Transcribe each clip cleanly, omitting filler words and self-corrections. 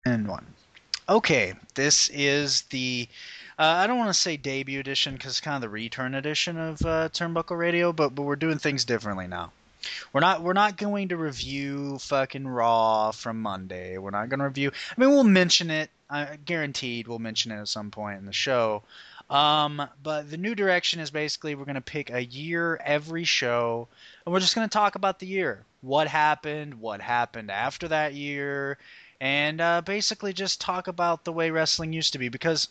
And one. Okay, this is the I don't want to say debut edition because it's kind of the return edition of Turnbuckle Radio, but we're doing things differently now. We're not going to review fucking Raw from Monday. We're not going to review. I mean, we'll mention it. Guaranteed, we'll mention it at some point in the show. But the new direction is basically we're going to pick a year every show, and we're just going to talk about the year. What happened after that year, and basically just talk about the way wrestling used to be. Because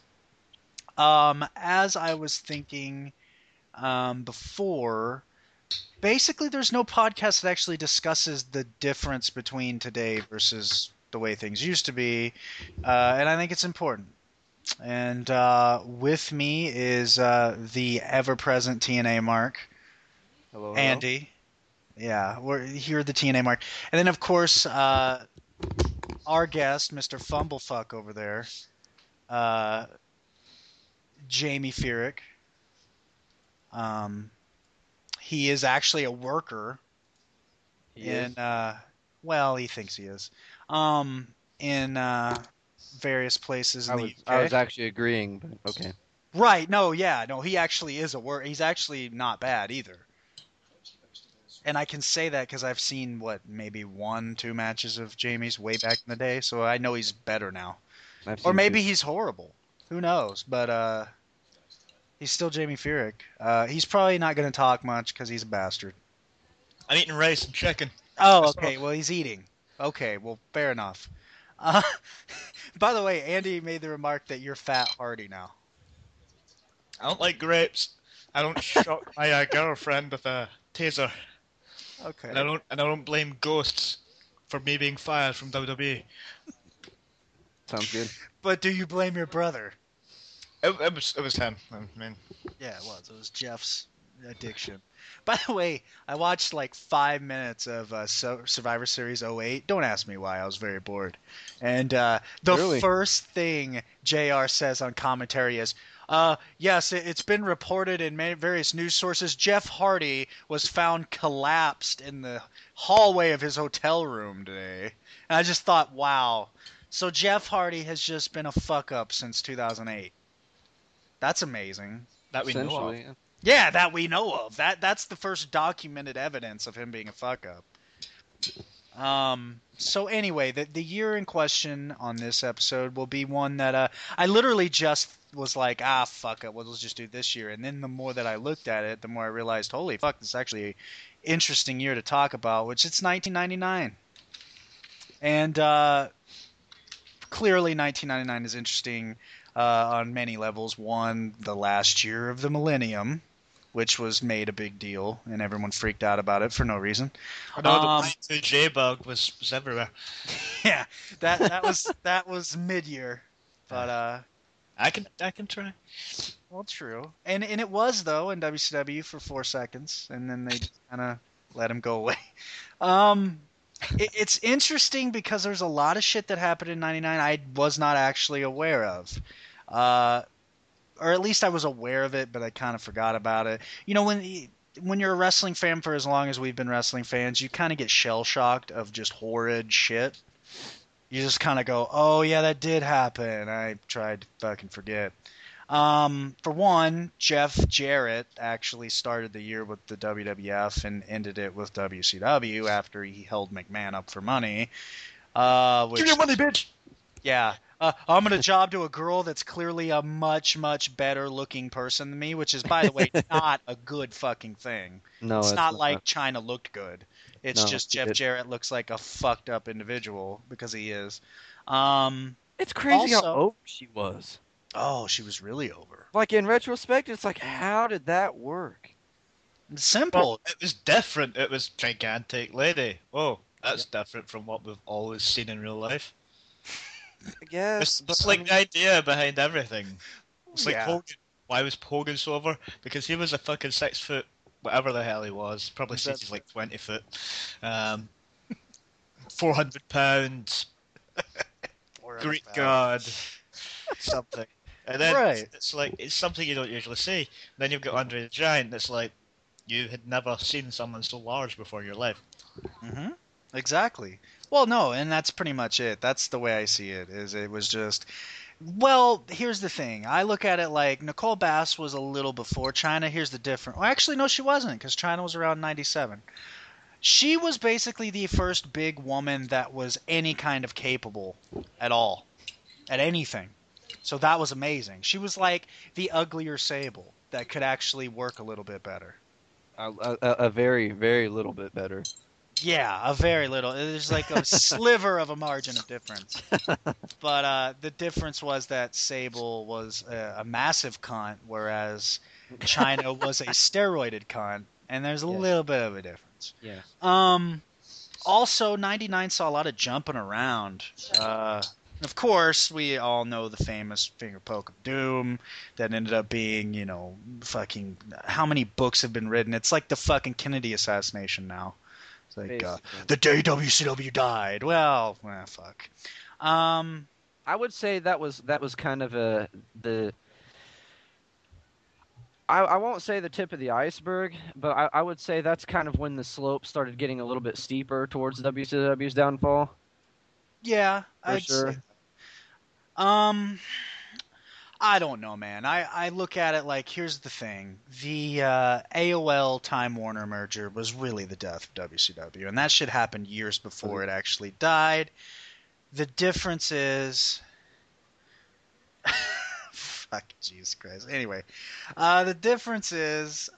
as I was thinking before, basically there's no podcast that actually discusses the difference between today versus the way things used to be, and I think it's important. And with me is the ever-present TNA Mark, Hello, hello. Andy. Yeah, we're here, the TNA Mark, and then of course our guest, Mr. Fumblefuck over there, uh, Jamie Furyk. Um, he is actually a worker He in is. well, he thinks he is um in various places in I the was I UK. was actually agreeing, but okay. Right, no, yeah, no, he actually is a work. He's actually not bad either. And I can say that because I've seen what maybe one, two matches of Jamie's way back in the day, so I know he's better now. I've Or seen two. maybe he's horrible. Who knows? But he's still Jamie Furyk. He's probably not going to talk much because he's a bastard. I'm eating rice and chicken. Oh, That's all. okay. Well, he's eating. Okay, well, fair enough. Uh, by the way, Andy made the remark that you're fat Hardy now. I don't like grapes. I don't shock my girlfriend with a taser, and I Okay. don't and I don't blame ghosts for me being fired from WWE. Sounds good. But do you blame your brother? It was him. I mean, Yeah, it was. It was Jeff's addiction. By the way, I watched like 5 minutes of Survivor Series '08. Don't ask me why. I was very bored. And the Clearly. first thing JR says on commentary is, yes, it's been reported in various news sources. Jeff Hardy was found collapsed in the hallway of his hotel room today. And I just thought, wow. So Jeff Hardy has just been a fuck up since 2008. That's amazing. that we know of. Essentially, yeah. Yeah, that we know of. That's the first documented evidence of him being a fuck up. So anyway, the year in question on this episode will be one that I literally just was like, fuck it, well, let's just do this year. And then the more that I looked at it, the more I realized, holy fuck, this is actually an interesting year to talk about, which it's 1999. And clearly 1999 is interesting on many levels. One, the last year of the millennium, which was made a big deal, and everyone freaked out about it for no reason. I know the Um, Y2J bug was everywhere. yeah, that was mid-year, but I can try. well, true, and it was though in WCW for 4 seconds, and then they just kind of let him go away. Um, it's interesting because there's a lot of shit that happened in '99 I was not actually aware of. Uh, or at least I was aware of it, but I kind of forgot about it. You know, when you're a wrestling fan for as long as we've been wrestling fans, you kind of get shell shocked of just horrid shit. You just kind of go, "Oh yeah, that did happen." I tried to fucking forget. For one, Jeff Jarrett actually started the year with the WWF and ended it with WCW after he held McMahon up for money. Give me Which your money, bitch. Yeah. I'm going to job to a girl that's clearly a much, much better looking person than me, which is, by the way, not a good fucking thing. No, It's it's not not. like China looked good. It's No, just Jeff it. Jarrett looks like a fucked up individual because he is. Um, It's crazy how Also, over she was. oh, she was really over. Like in retrospect, it's like, how did that work? Well, Simple. it was different. It was gigantic lady. Oh, Yep. that's different from what we've always seen in real life. I guess, It's, but it's I like the mean, idea behind everything. It's like Yeah. Hogan. Why was Hogan so over? Because he was a fucking 6 foot, whatever the hell he was. Probably says he's like 20 foot. Um, 400 pounds. 400 Greek pounds. God. Something. And then Right. it's like it's something you don't usually see. Then you've got Andre the Giant. That's like you had never seen someone so large before in your life. Mm-hmm. Exactly. Well, no, and that's pretty much it. That's the way I see it. Is it was just well, here's the thing. I look at it like Nicole Bass was a little before China. Here's the difference. Well, actually, no, she wasn't because China was around 97. She was basically the first big woman that was any kind of capable at all, at anything. So that was amazing. She was like the uglier Sable that could actually work a little bit better. A very, very little bit better. Yeah, a very little. There's like a sliver of a margin of difference. But the difference was that Sable was a massive cunt, whereas China was a steroided cunt, and there's a Yes. little bit of a difference. Yeah. Also, 99 saw a lot of jumping around. Of course, we all know the famous finger poke of doom that ended up being, fucking. How many books have been written? It's like the fucking Kennedy assassination now. It's like Basically. the day WCW died. Well, fuck. I would say that was kind of the. I won't say the tip of the iceberg, but I would say that's kind of when the slope started getting a little bit steeper towards WCW's downfall. Yeah, For I'd sure. say. I don't know, man. I look at it like here's the thing: the AOL Time Warner merger was really the death of WCW, and that shit happened years before it actually died. The difference is, fuck, Jesus Christ. Anyway, the difference is,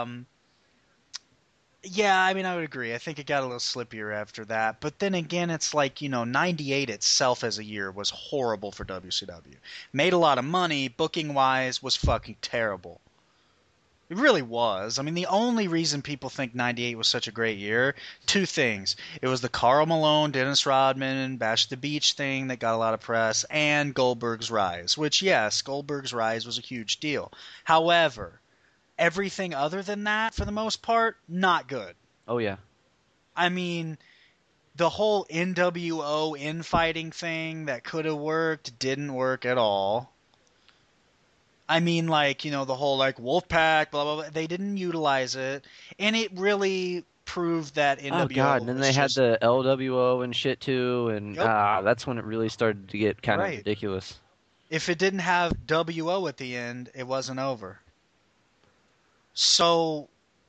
yeah, I mean, I would agree. I think it got a little slippier after that. But then again, it's like, 98 itself as a year was horrible for WCW. Made a lot of money, booking wise, was fucking terrible. It really was. I mean, the only reason people think 98 was such a great year, two things. It was the Karl Malone, Dennis Rodman, Bash at the Beach thing that got a lot of press, and Goldberg's rise, which, yes, Goldberg's rise was a huge deal. However, everything other than that, for the most part, not good. Oh yeah. I mean, the whole NWO infighting thing that could have worked didn't work at all. I mean, like, the whole, like, Wolfpack, blah, blah, blah. They didn't utilize it. And it really proved that NWO Oh god, and then was they had just... the LWO and shit too, and Yep. that's when it really started to get kind of Right. ridiculous. If it didn't have WO at the end, it wasn't over. So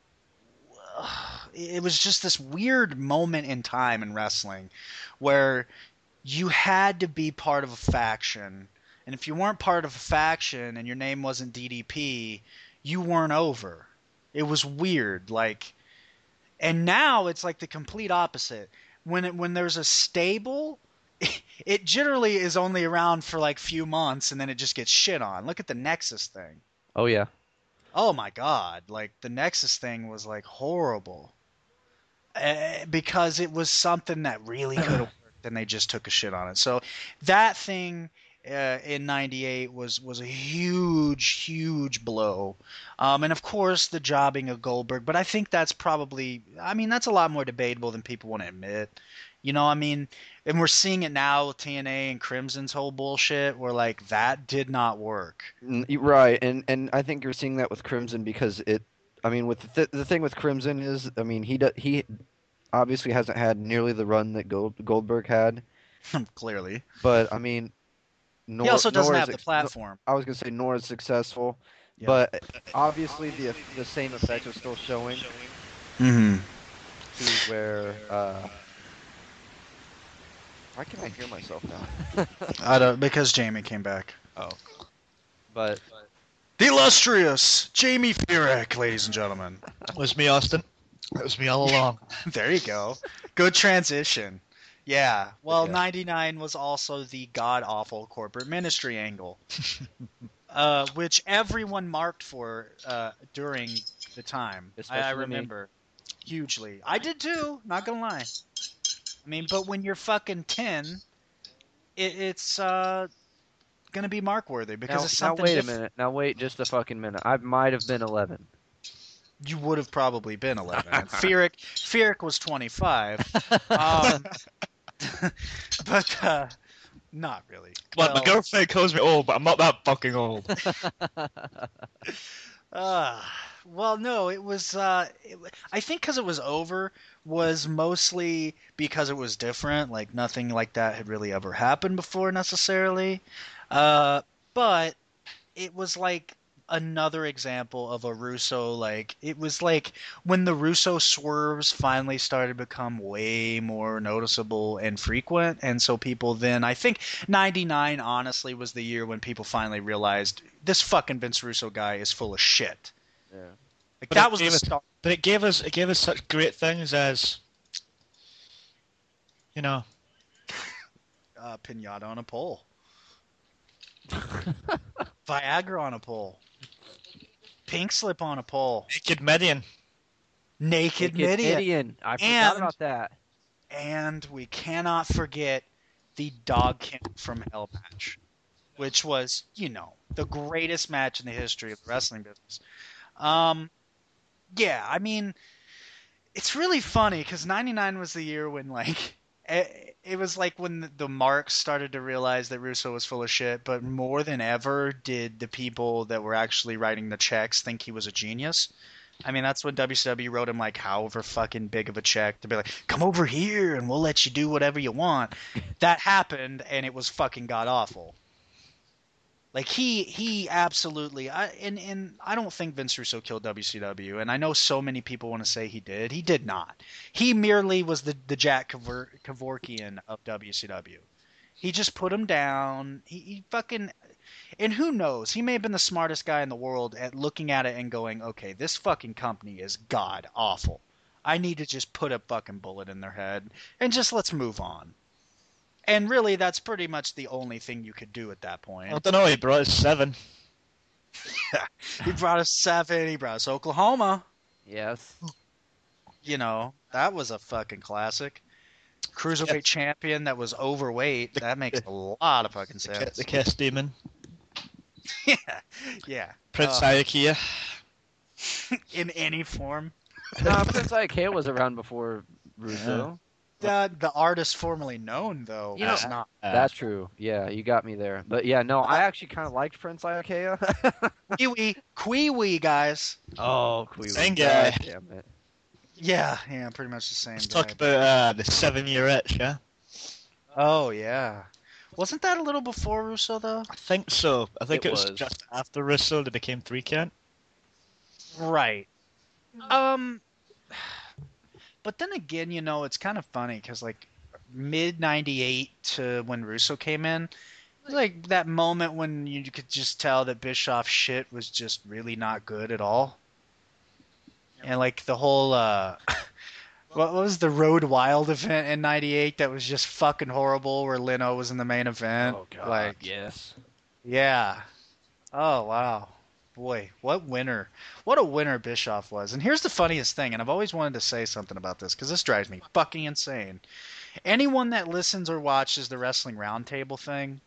it was just this weird moment in time in wrestling where you had to be part of a faction. And if you weren't part of a faction and your name wasn't DDP, you weren't over. It was weird. Like, and now it's like the complete opposite. When there's a stable, it generally is only around for like few months and then it just gets shit on. Look at the Nexus thing. Oh yeah. Oh my God. Like the Nexus thing was like horrible. Because it was something that really could have worked and they just took a shit on it. So that thing in 98 was a huge blow. And of course the jobbing of Goldberg, but I think that's probably, I mean, that's a lot more debatable than people want to admit. I mean, and we're seeing it now with TNA and Crimson's whole bullshit where like that did not work. Right, and I think you're seeing that with Crimson because I mean, with the thing with Crimson is, I mean, he obviously hasn't had nearly the run that Goldberg had, Clearly. but I mean, He also doesn't nor is have the platform. I was gonna say nor is successful, Yeah. but obviously the same effect is still showing Mm-hmm. to where why can I hear myself now? I don't, because Jamie came back. Oh. But The illustrious Jamie Furyk, ladies and gentlemen. It was me, Austin. It was me all along. There you go. Good transition. Yeah. Well, Yeah. 99 was also the god-awful corporate ministry angle, which everyone marked for during the time. I Especially me. remember. Hugely. I did too, not gonna lie. I mean, but when you're fucking 10, it's gonna be mark-worthy because it's now something wait a different. minute. Now wait just a fucking minute. I might have been 11. You would have probably been 11. And Furyk was 25. But not really. Well, my girlfriend calls me old, but I'm not that fucking old. Well, no, it was. I think because it was over was mostly because it was different. Like nothing like that had really ever happened before necessarily. Uh, but it was like another example of a Russo like it was like when the Russo swerves finally started to become way more noticeable and frequent, and so people then I think '99 honestly was the year when people finally realized this fucking Vince Russo guy is full of shit. Yeah. Like But that it was the gave us, start. but it gave us such great things as, you know, Pinata on a pole, Viagra on a pole, pink slip on a pole, Naked Midian. naked Naked Midian, Midian. I forgot and about that. we cannot forget the Dog Kennel from Hell match, which was, the greatest match in the history of the wrestling business. Um, yeah, I mean, it's really funny because '99 was the year when, like, it was like when the marks started to realize that Russo was full of shit, but more than ever did the people that were actually writing the checks think he was a genius. I mean, that's when WCW wrote him like however fucking big of a check to be like, come over here and we'll let you do whatever you want. That happened and it was fucking god awful. Like he absolutely and I don't think Vince Russo killed WCW, and I know so many people want to say he did. He did not. He merely was the Jack Kevorkian of WCW. He just put him down. He fucking and who knows? He may have been the smartest guy in the world at looking at it and going, "Okay, this fucking company is god awful. I need to just put a fucking bullet in their head and just let's move on." And really, that's pretty much the only thing you could do at that point. I don't know. He brought us 7. He brought us 7. He brought us Oklahoma. Yes. That was a fucking classic. Cruiserweight champion that was overweight. That makes a lot of fucking sense. The Kiss Demon. Yeah, yeah. Prince Iaukea. In any form. No, Prince Iaukea was around before Russo. The artist formerly known, though, You know, was not. That's true. Yeah, you got me there. But yeah, no, I actually kind of liked Prince Iaukea. Kwee-wee, guys. Oh, Kwee. Same guy. Damn it. Yeah, pretty much the same. Let's guy. talk about the 7-year itch, yeah? Oh, yeah. Wasn't that a little before Russo, though? I think so. I think It it was was. just after Russo they became 3 count. Right. But then again, it's kind of funny because like mid '98 to when Russo came in, it was like that moment when you could just tell that Bischoff's shit was just really not good at all. And like the whole what was the Road Wild event in '98 that was just fucking horrible where Leno was in the main event? Oh god. Like Yes. yeah. Oh wow. Boy, what winner. What a winner Bischoff was. And here's the funniest thing, and I've always wanted to say something about this because this drives me fucking insane. Anyone that listens or watches the Wrestling Roundtable thing,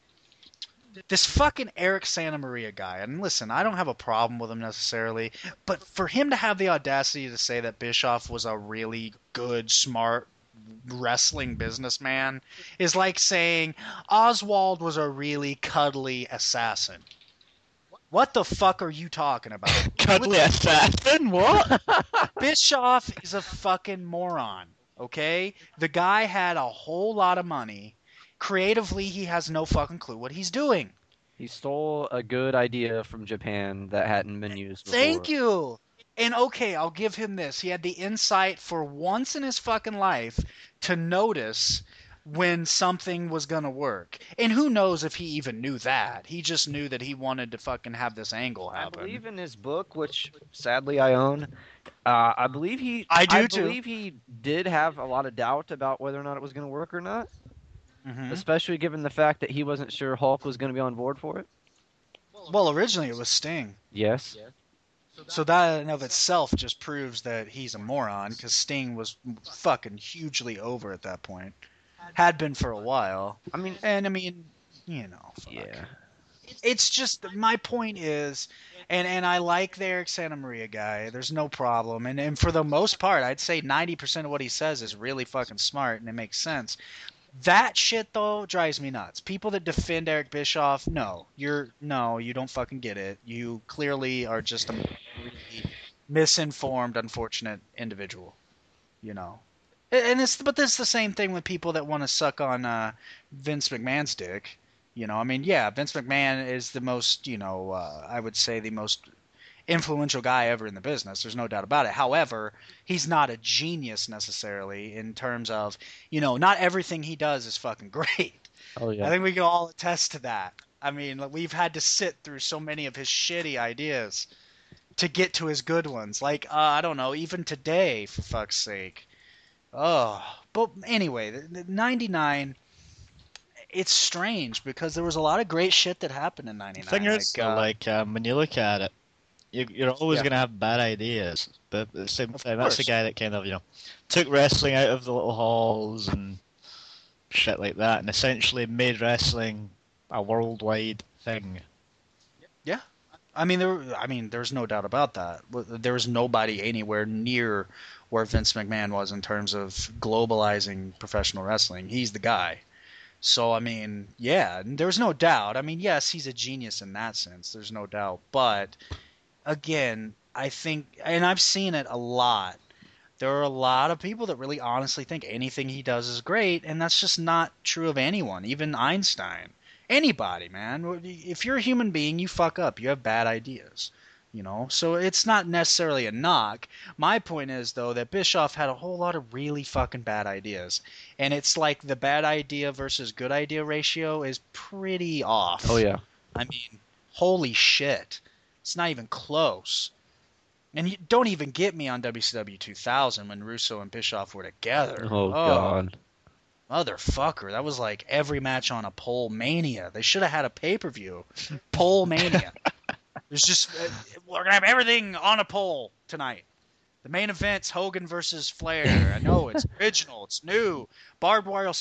this fucking Eric Santa Maria guy, and listen, I don't have a problem with him necessarily, but for him to have the audacity to say that Bischoff was a really good, smart wrestling businessman is like saying Oswald was a really cuddly assassin. What the fuck are you talking about? Cuddly assassin? What? Bischoff is a fucking moron, okay? The guy had a whole lot of money. Creatively, he has no fucking clue what he's doing. He stole a good idea from Japan that hadn't been used before. Thank you. And okay, I'll give him this. He had the insight for once in his fucking life to notice when something was going to work. And who knows if he even knew that. He just knew that he wanted to fucking have this angle happen. I believe in his book, which sadly I own. I believe he. I do I too. believe he did have a lot of doubt about whether or not it was going to work or not, especially given the fact that he wasn't sure Hulk was going to be on board for it. Well, originally it was Sting. Yes. So that in of itself just proves that he's a moron because Sting was fucking hugely over at that point. Had been for a while. I mean, Fuck. yeah. It's just my point is, and I like the Eric Santa Maria guy. There's no problem, and for the most part, I'd say 90% of what he says is really fucking smart and it makes sense. That shit though drives me nuts. People that defend Eric Bischoff, you don't fucking get it. You clearly are just a really misinformed, unfortunate individual. You know, but it's the same thing with people that want to suck on Vince McMahon's dick. You know, I mean, yeah, Vince McMahon is the most, I would say the most influential guy ever in the business. There's no doubt about it. However, he's not a genius necessarily in terms of, not everything he does is fucking great. Oh I yeah. think we can all attest to that. I mean, like, we've had to sit through so many of his shitty ideas to get to his good ones. Like, I don't know, even today, for fuck's sake. Oh, but anyway, the 99, it's strange because there was a lot of great shit that happened in The thing 99. is, though, when you look at it, you're always Yeah. going to have bad ideas, but at the same Of time, that's the course. guy that kind of, took wrestling out of the little halls and shit like that, and essentially made wrestling a worldwide thing. Yeah. There's no doubt about that. There was nobody anywhere near where Vince McMahon was in terms of globalizing professional wrestling. He's the guy. So, I mean, yeah, there's no doubt. I mean, yes, he's a genius in that sense. There's no doubt. But again, I think, and I've seen it a lot. There are a lot of people that really honestly think anything he does is great, and that's just not true of anyone, even Einstein. Anybody, man. If you're a human being, you fuck up. You have bad ideas. So it's not necessarily a knock. My point is, though, that Bischoff had a whole lot of really fucking bad ideas. And it's like the bad idea versus good idea ratio is pretty off. Oh yeah. I mean, holy shit. It's not even close. And you don't even get me on WCW 2000 when Russo and Bischoff were together. Oh god. Motherfucker. That was like every match on a pole mania. They should have had a pay-per-view. Pole mania. There's just, we're going to have everything on a pole tonight. The main event's Hogan versus Flair. I know, it's original. It's new. Barbed wire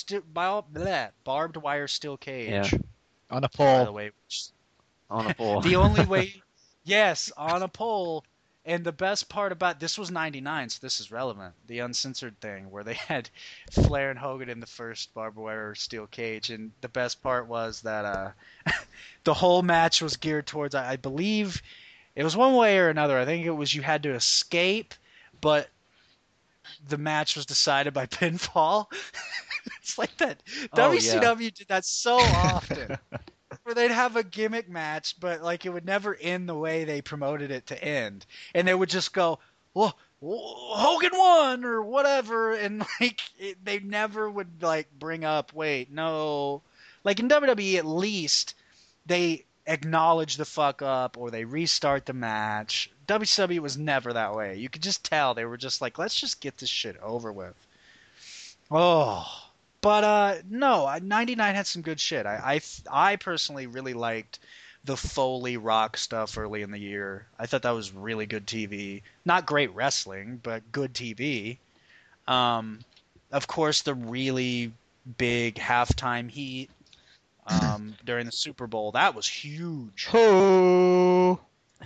steel cage. Yeah. On a By the pole. way, On a pole. the only way, yes, on a pole. And the best part about this was 99, so this is relevant. The uncensored thing where they had Flair and Hogan in the first barbed wire steel cage, and the best part was that the whole match was geared towards, I believe, it was one way or another. I think it was you had to escape, but the match was decided by pinfall. It's like that. Oh, WCW did that so often. Where they'd have a gimmick match, but like it would never end the way they promoted it to end, and they would just go, "Well, Hogan won" or whatever, and like they never would like bring up, "Wait, no." Like in WWE, at least they acknowledge the fuck up or they restart the match. WCW was never that way. You could just tell they were just like, "Let's just get this shit over with." Oh. But no, 99 had some good shit. I personally really liked the Foley Rock stuff early in the year. I thought that was really good TV. Not great wrestling, but good TV. Of course, the really big halftime heat during the Super Bowl, that was huge. Ho!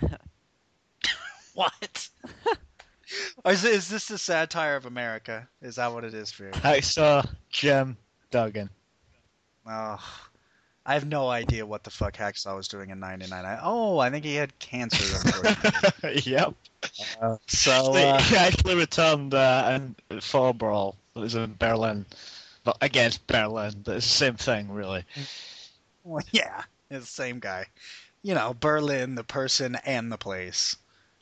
What? Is this the satire of America? Is that what it is for you? I saw Jim Duggan. Oh, I have no idea what the fuck Hacksaw was doing in '99. I think he had cancer. Unfortunately. Yep. So He actually returned in Fall Brawl. It was in Berlin. But against Berlin. But it's the same thing, really. well, yeah, it's the same guy. Berlin, the person and the place.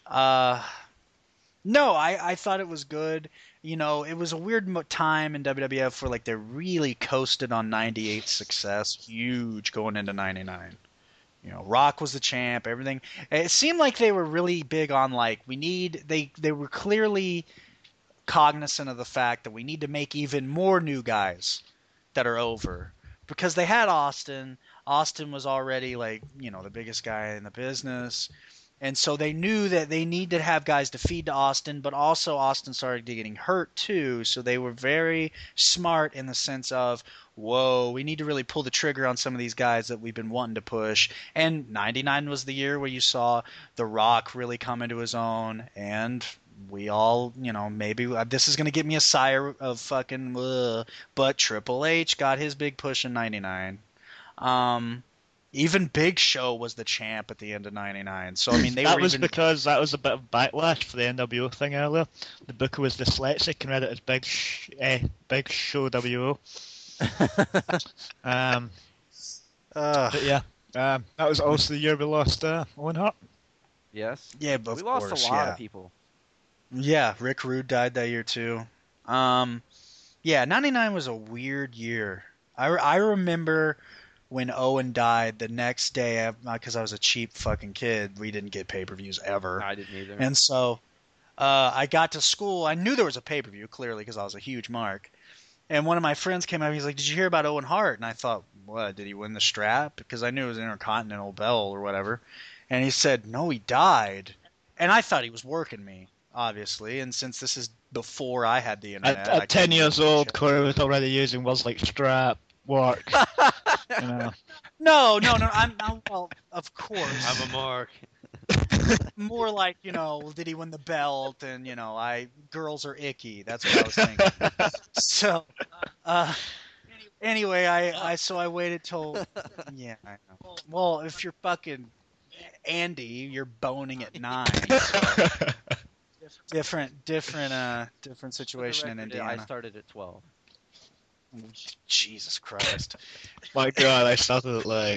No, I thought it was good. It was a weird time in WWF where like they really coasted on '98 success, huge going into '99. Rock was the champ, everything. It seemed like they were really big on like they were clearly cognizant of the fact that we need to make even more new guys that are over because they had Austin. Austin was already like, the biggest guy in the business. And so they knew that they needed to have guys to feed to Austin, but also Austin started getting hurt too. So they were very smart in the sense of, whoa, we need to really pull the trigger on some of these guys that we've been wanting to push. And 99 was the year where you saw The Rock really come into his own. And we all, maybe this is going to get me a sigh of fucking, but Triple H got his big push in 99. Even Big Show was the champ at the end of '99. So I mean, they That were was even. because that was a bit of backlash for the NWO thing earlier. The booker was dyslexic and read it as Big Show WO. Um, but yeah, that was also the year we lost Owen Hart. Yes. Yeah, of We lost course, a lot yeah. of people. Yeah, Rick Rude died that year too. Yeah, '99 was a weird year. I remember when Owen died the next day, because I was a cheap fucking kid. We didn't get pay-per-views ever. I didn't either. And so I got to school. I knew there was a pay-per-view, clearly, because I was a huge mark. And one of my friends came up. He's like, "Did you hear about Owen Hart?" And I thought, "What? Did he win the strap?" Because I knew it was Intercontinental Belt or whatever. And he said, "No, he died." And I thought he was working me, obviously. And since this is before I had the internet, I At 10 couldn't years really old, check. Corey was already using words like strap, work. You know. No, no, no. Well, of course. I'm a mark. More like, did he win the belt? And girls are icky. That's what I was thinking. So, uh, anyway, so I waited till, yeah, I know. Well, if you're fucking Andy, you're boning at 9. So different For the situation in record, I Indiana. started at 12. Jesus Christ. My God, I started at like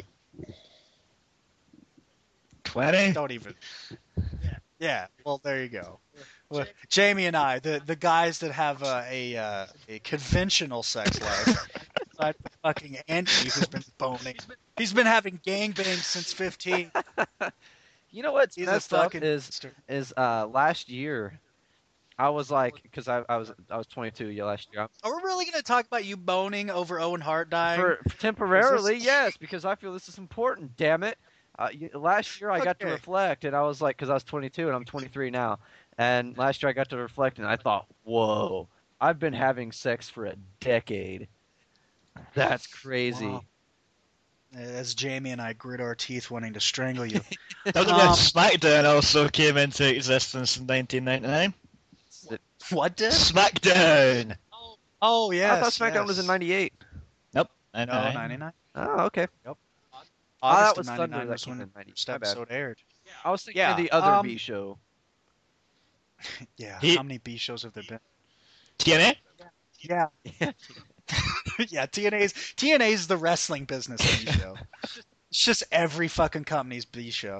20. Don't even. Yeah, well, there you go. Well, Jamie and I, the guys that have a conventional sex life, aside from fucking Andy, who's been boning. He's been having gangbangs since 15. You know what's He's a messed up fucking monster. is last year I was like, because I was 22 last year. Are we really going to talk about you boning over Owen Hart dying? For temporarily, Is this- yes, because I feel this is important. Damn it! Last year I got to Okay. reflect, and I was like, because I was 22 and I'm 23 now, and last year I got to reflect, and I thought, whoa, I've been having sex for a decade. That's crazy. Wow. As Jamie and I grit our teeth wanting to strangle you. WWE SmackDown also came into existence in 1999. What did? SmackDown! Oh, yes. I thought SmackDown was in '98. Nope. No, 99. 99. Oh, okay. August that was of Thunder 99 that was came when in the 90. first My bad. episode aired. I was thinking Yeah, of the other B show. Yeah, He- how many B shows have there been? TNA? Yeah. Yeah, TNA's the wrestling business B show. It's just every fucking company's B show.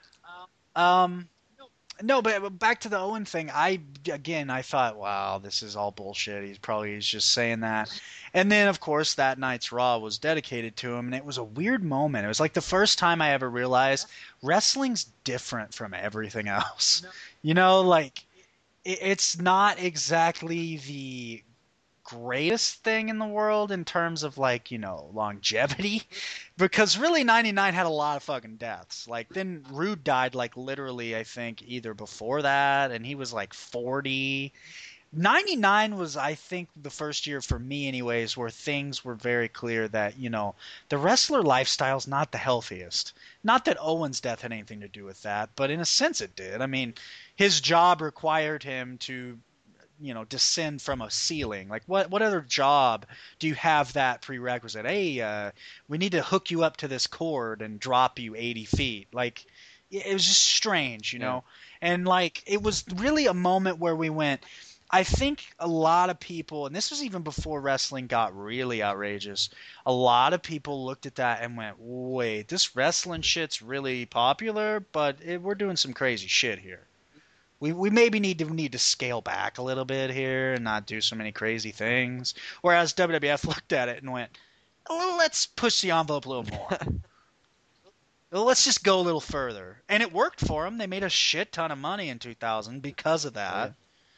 No, but back to the Owen thing. I thought, wow, this is all bullshit. He's just saying that. And then, of course, that night's Raw was dedicated to him, and it was a weird moment. It was like the first time I ever realized wrestling's different from everything else. Like it's not exactly the greatest thing in the world in terms of like longevity, because really 99 had a lot of fucking deaths. Like then Rude died like literally I think either before that, and he was like 40. 99 was, I think, the first year for me anyways where things were very clear that the wrestler lifestyle's not the healthiest. Not that Owen's death had anything to do with that, but in a sense it did. I mean, his job required him to descend from a ceiling. Like what other job do you have that prerequisite? Hey, we need to hook you up to this cord and drop you 80 feet. Like it was just strange, Yeah. and like it was really a moment where we went, I think a lot of people, and this was even before wrestling got really outrageous, a lot of people looked at that and went, wait, this wrestling shit's really popular, but we're doing some crazy shit here. We maybe need to scale back a little bit here and not do so many crazy things. Whereas WWF looked at it and went, oh, let's push the envelope a little more. Let's just go a little further. And it worked for them. They made a shit ton of money in 2000 because of that.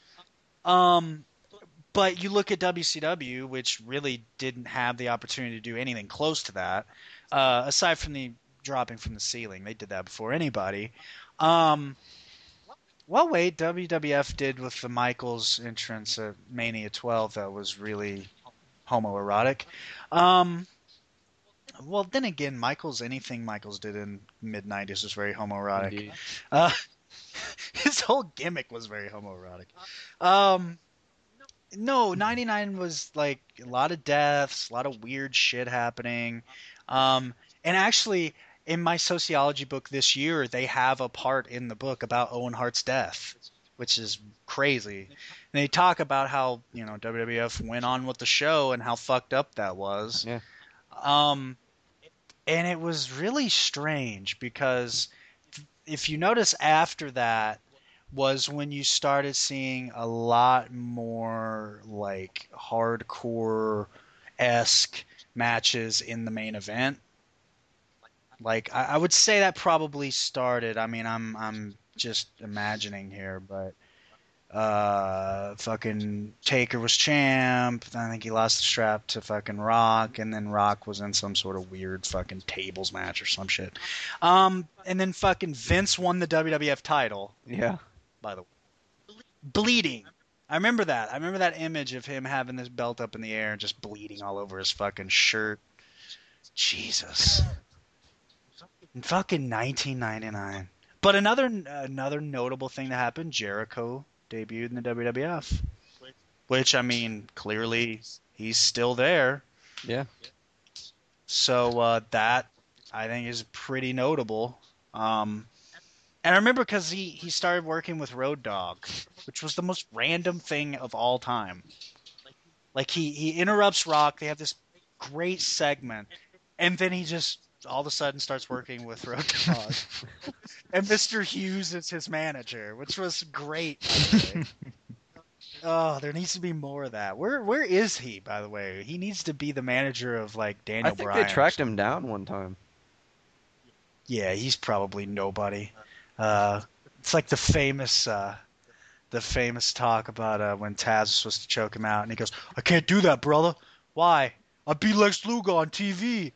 But you look at WCW, which really didn't have the opportunity to do anything close to that, aside from the dropping from the ceiling. They did that before anybody. Well, wait, WWF did with the Michaels entrance at Mania 12 that was really homoerotic. Well, then again, anything Michaels did in mid-90s was very homoerotic. Indeed. His whole gimmick was very homoerotic. No, 99 was like a lot of deaths, a lot of weird shit happening. And actually, in my sociology book this year, they have a part in the book about Owen Hart's death, which is crazy. And they talk about how, WWF went on with the show and how fucked up that was. Yeah. Um, and it was really strange because if you notice after that was when you started seeing a lot more like hardcore-esque matches in the main event. Like I would say that probably started. I mean, I'm just imagining here, but fucking Taker was champ. I think he lost the strap to fucking Rock, and then Rock was in some sort of weird fucking tables match or some shit. And then fucking Vince won the WWF title. Yeah. By the way, bleeding. I remember that. I remember that image of him having this belt up in the air and just bleeding all over his fucking shirt. Jesus. In fucking 1999. But another notable thing that happened, Jericho debuted in the WWF. Which, I mean, clearly he's still there. Yeah. So that, I think, is pretty notable. And I remember because he started working with Road Dogg, which was the most random thing of all time. Like, he interrupts Rock. They have this great segment. And then he just all of a sudden starts working with Road Dogg. And Mr. Hughes is his manager, which was great, by the way. Oh, there needs to be more of that. Where is he, by the way? He needs to be the manager of, like, Daniel I think Bryan. they tracked him down one time. Yeah, he's probably nobody. It's like the famous talk about when Taz was supposed to choke him out, and he goes, "I can't do that, brother. Why? I beat Lex Luger on TV."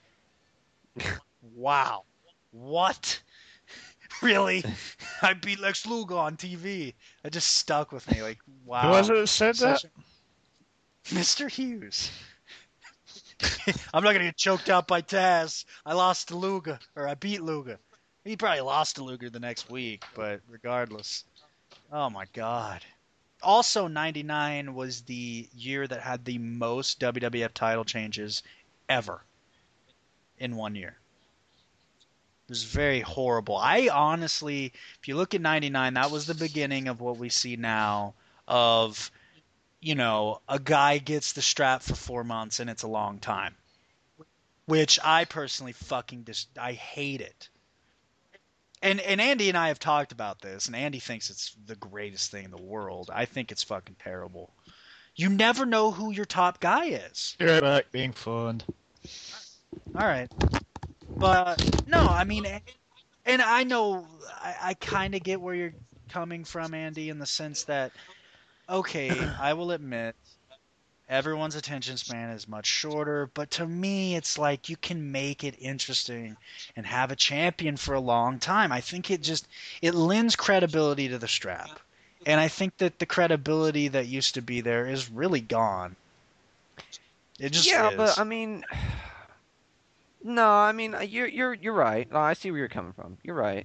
Wow. What? Really? I beat Lex Luger on TV. That just stuck with me. Like, wow. Who was it that said that? Mr. Hughes. I'm not going to get choked out by Taz. I lost to Luger, or I beat Luger. He probably lost to Luger the next week, but regardless. Oh, my God. Also, 99 was the year that had the most WWF title changes ever in one year. It was very horrible. I honestly, if you look at 99, that was the beginning of what we see now of, a guy gets the strap for 4 months and it's a long time. Which I personally fucking I hate it. And Andy and I have talked about this, and Andy thinks it's the greatest thing in the world. I think it's fucking terrible. You never know who your top guy is. You're right back, being phoned. All right. But, no, I mean, and I know I kind of get where you're coming from, Andy, in the sense that, okay, I will admit, everyone's attention span is much shorter, but to me, it's like you can make it interesting and have a champion for a long time. I think it lends credibility to the strap. And I think that the credibility that used to be there is really gone. It just is. But I mean, no, I mean you're right. No, I see where you're coming from. You're right.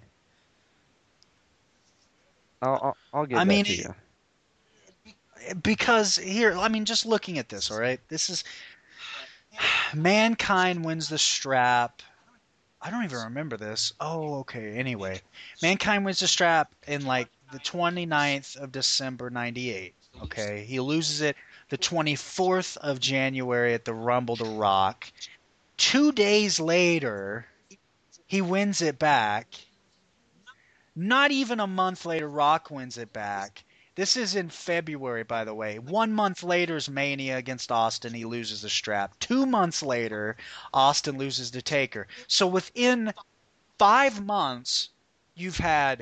I'll give that to you. Because here, I mean, just looking at this, all right? This is Mankind wins the strap. I don't even remember this. Oh, okay. Anyway, Mankind wins the strap in like the 29th of December 98. Okay, he loses it the 24th of January at the Rumble to Rock. 2 days later, he wins it back. Not even a month later, Rock wins it back. This is in February, by the way. 1 month later is Mania against Austin. He loses the strap. 2 months later, Austin loses to Taker. So within 5 months, you've had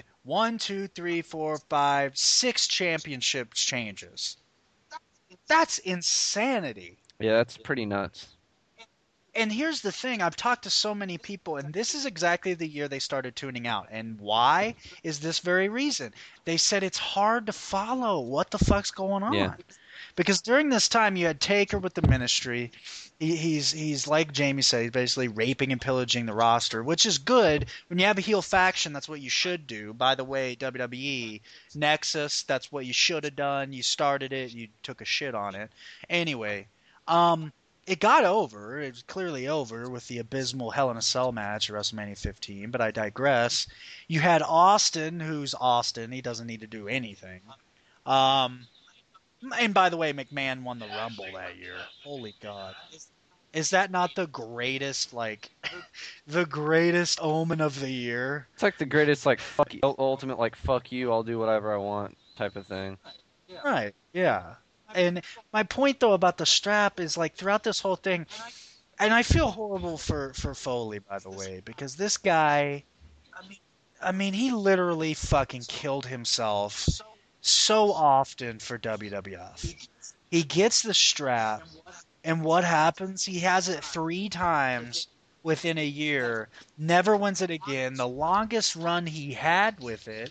6 championship changes. That's insanity. Yeah, that's pretty nuts. And here's the thing, I've talked to so many people, and this is exactly the year they started tuning out. And why is this very reason? They said it's hard to follow what the fuck's going on. Yeah. Because during this time, you had Taker with the Ministry. He's like Jamie said, he's basically raping and pillaging the roster, which is good. When you have a heel faction, that's what you should do. By the way, WWE, Nexus, that's what you should have done. You started it, you took a shit on it. Anyway, it got over. It was clearly over with the abysmal Hell in a Cell match at WrestleMania 15, but I digress. You had Austin, who's Austin. He doesn't need to do anything. Um, and by the way, McMahon won the Rumble that year. Holy God. Is that not the greatest, like, the greatest omen of the year? It's like the greatest, like, ultimate, like, fuck you, I'll do whatever I want type of thing. Right, yeah. And my point, though, about the strap is, like, throughout this whole thing, and I feel horrible for Foley, by the way, because this guy, I mean, he literally fucking killed himself so often for WWF. He gets the strap, and what happens? He has it 3 times within a year, never wins it again. The longest run he had with it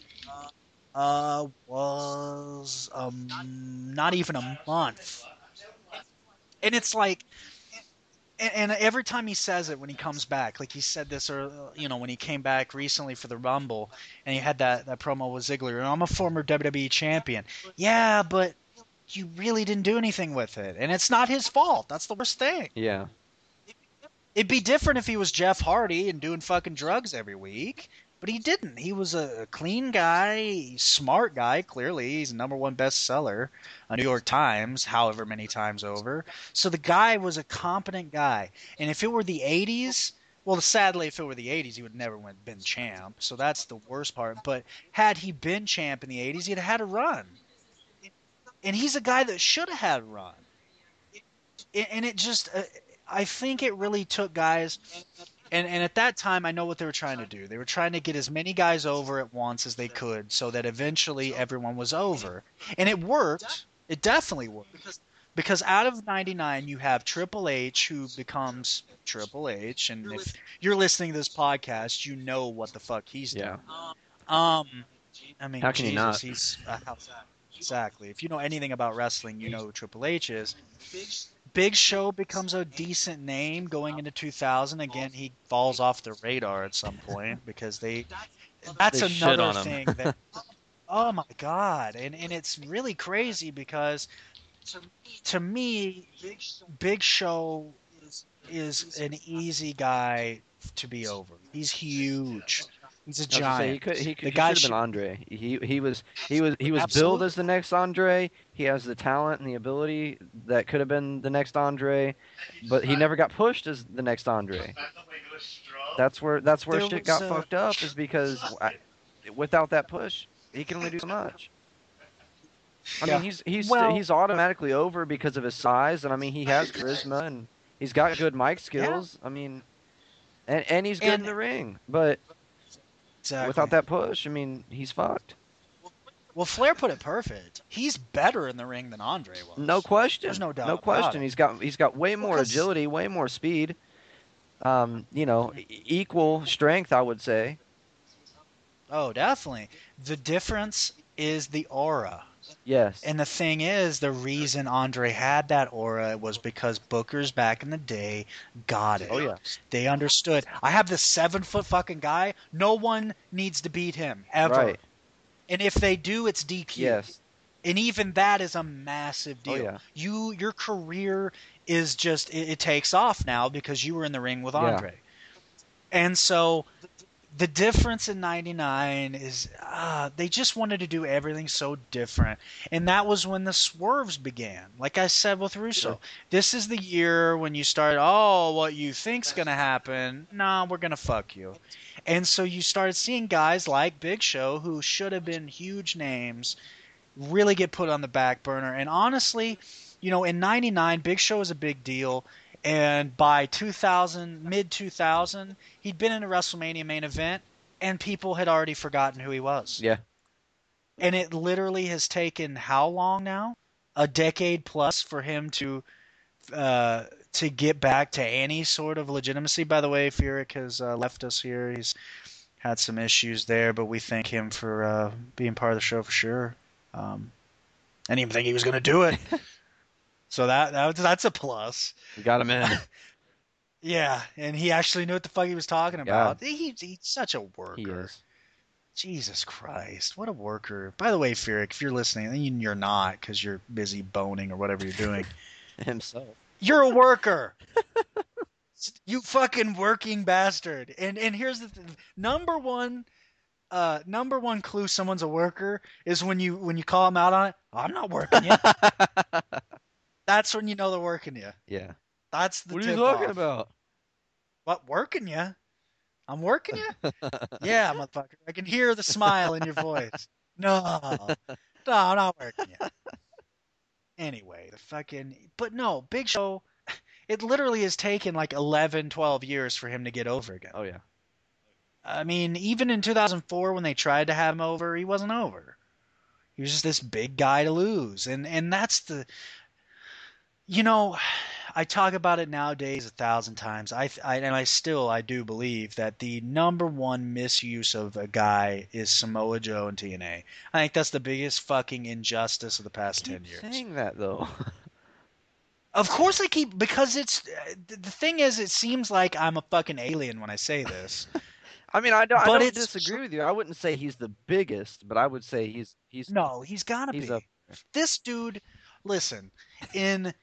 was not even a month. And it's like, and every time he says it when he comes back, like he said this, or when he came back recently for the Rumble, and he had that promo with Ziggler. I'm a former WWE champion. Yeah, but you really didn't do anything with it, and it's not his fault. That's the worst thing. Yeah. It'd be different if he was Jeff Hardy and doing fucking drugs every week, but he didn't. He was a clean guy, smart guy. Clearly, he's a #1 bestseller, a New York Times, however many times over. So the guy was a competent guy. And if it were the '80s, well, sadly, if it were the '80s, he would never been champ. So that's the worst part. But had he been champ in the '80s, he'd have had a run. And he's a guy that should have had a run. And it just, I think it really took guys. And at that time, I know what they were trying to do. They were trying to get as many guys over at once as they could so that eventually everyone was over. And it worked. It definitely worked. Because out of '99, you have Triple H, who becomes Triple H. And if you're listening to this podcast, you know what the fuck he's doing. I mean, How can you not? He's exactly. If you know anything about wrestling, you know who Triple H is. Big Show becomes a decent name going into 2000. Again, he falls off the radar at some point because that's They shit another on him. thing that, oh my God. And it's really crazy because to me, Big Show is an easy guy to be over. He's huge. He's a I was gonna say, giant. he The guy should have been Andre. He was billed Absolutely. as the next Andre. He has the talent and the ability that could have been the next Andre, but he never got pushed as the next Andre. That's where There shit was got fucked up, is because without that push, he can only do so much. I Yeah. mean, he's Well, he's automatically over because of his size, and I mean, he has charisma and he's got good mic skills. I mean, and he's good in and the ring, but exactly. without that push, I mean, he's fucked. Well, Flair put it perfect. He's better in the ring than Andre was. No question. There's no doubt No about question. it. He's got way more Because- agility, way more speed. Equal strength, I would say. Oh, definitely. The difference is the aura. Yes. And the thing is, the reason Andre had that aura was because bookers back in the day got it. Oh yeah. They understood. I have this 7-foot fucking guy. No one needs to beat him ever. Right. And if they do, it's DQ. Yes. And even that is a massive deal. Oh, yeah. Your career is just it takes off now because you were in the ring with Yeah. Andre. And so the difference in '99 is they just wanted to do everything so different. And that was when the swerves began. Like I said with Russo, Yeah. this is the year when you start, what you think's going to happen, nah, we're going to fuck you. And so you started seeing guys like Big Show, who should have been huge names, really get put on the back burner. And honestly, in '99, Big Show was a big deal. And by 2000, mid 2000, he'd been in a WrestleMania main event, and people had already forgotten who he was. Yeah. And it literally has taken how long now? A decade plus for him to get back to any sort of legitimacy. By the way, Furyk has left us here. He's had some issues there, but we thank him for being part of the show for sure. I didn't even think he was going to do it. So that's a plus. We got him in. Yeah, and he actually knew what the fuck he was talking about. He's such a worker. He is. Jesus Christ, what a worker. By the way, Furyk, if you're listening, and you're not because you're busy boning or whatever you're doing, Himself. You're a worker. You fucking working bastard. And here's the number one clue someone's a worker is when you call them out on it. "Oh, I'm not working you. That's when you know they're working you. Yeah. That's the What are you tip talking off. about? What, working you? I'm working you? Yeah, motherfucker. I can hear the smile in your voice. No, I'm not working you. Anyway, but no, Big Show, it literally has taken like 11, 12 years for him to get over again. Oh yeah. I mean, even in 2004 when they tried to have him over, he wasn't over. He was just this big guy to lose. And that's you know, I talk about it nowadays 1,000 times. I do believe that the number one misuse of a guy is Samoa Joe and TNA. I think that's the biggest fucking injustice of the past 10 years. Saying that though. Of course I keep, because the thing is, it seems like I'm a fucking alien when I say this. I mean, I don't it's disagree with you. I wouldn't say he's the biggest, but I would say No, he's gotta he's be. up. This dude, listen, in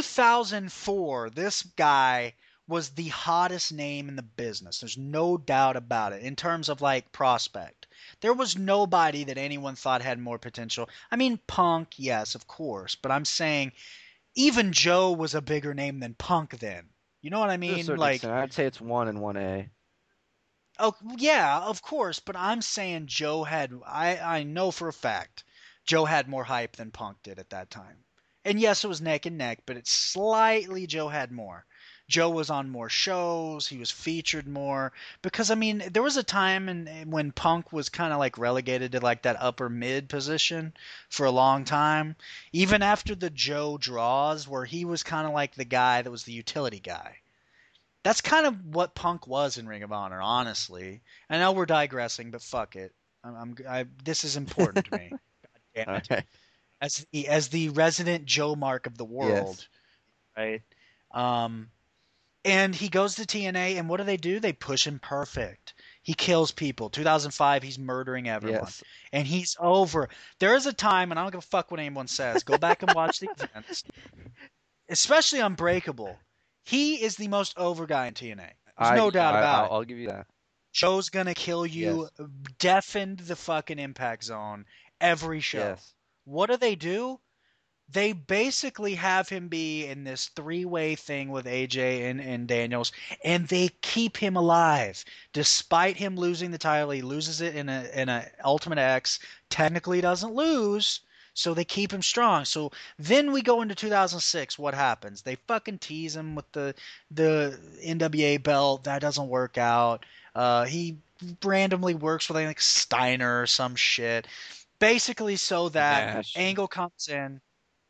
2004, this guy was the hottest name in the business. There's no doubt about it in terms of like prospect. There was nobody that anyone thought had more potential. I mean, Punk, yes, of course, but I'm saying even Joe was a bigger name than Punk then. You know what I To a mean? certain Like, extent, I'd say it's 1 and 1A. oh yeah, of course, but I'm saying Joe had I know for a fact Joe had more hype than Punk did at that time. And yes, it was neck and neck, but it's slightly Joe had more. Joe was on more shows, he was featured more because I mean, there was a time when Punk was kind of like relegated to like that upper mid position for a long time, even after the Joe draws where he was kind of like the guy that was the utility guy. That's kind of what Punk was in Ring of Honor, honestly. I know we're digressing, but fuck it. This is important to me. God damn it. Okay. As the resident Joe Mark of the world, Yes. right? Um, and he goes to TNA, and what do? They push him perfect. He kills people. 2005, he's murdering everyone, Yes. and he's over. There is a time, and I don't give a fuck what anyone says. Go back and watch the events, especially Unbreakable. He is the most over guy in TNA. There's no doubt about it. I'll give you that. Joe's gonna kill you, Yes. deafened the fucking Impact Zone every show. Yes. What do? They basically have him be in this three-way thing with AJ and Daniels, and they keep him alive despite him losing the title. He loses it in a Ultimate X. Technically doesn't lose, so they keep him strong. So then we go into 2006. What happens? They fucking tease him with the NWA belt. That doesn't work out. He randomly works with like Steiner or some shit. Basically, so that Nash. Angle comes in.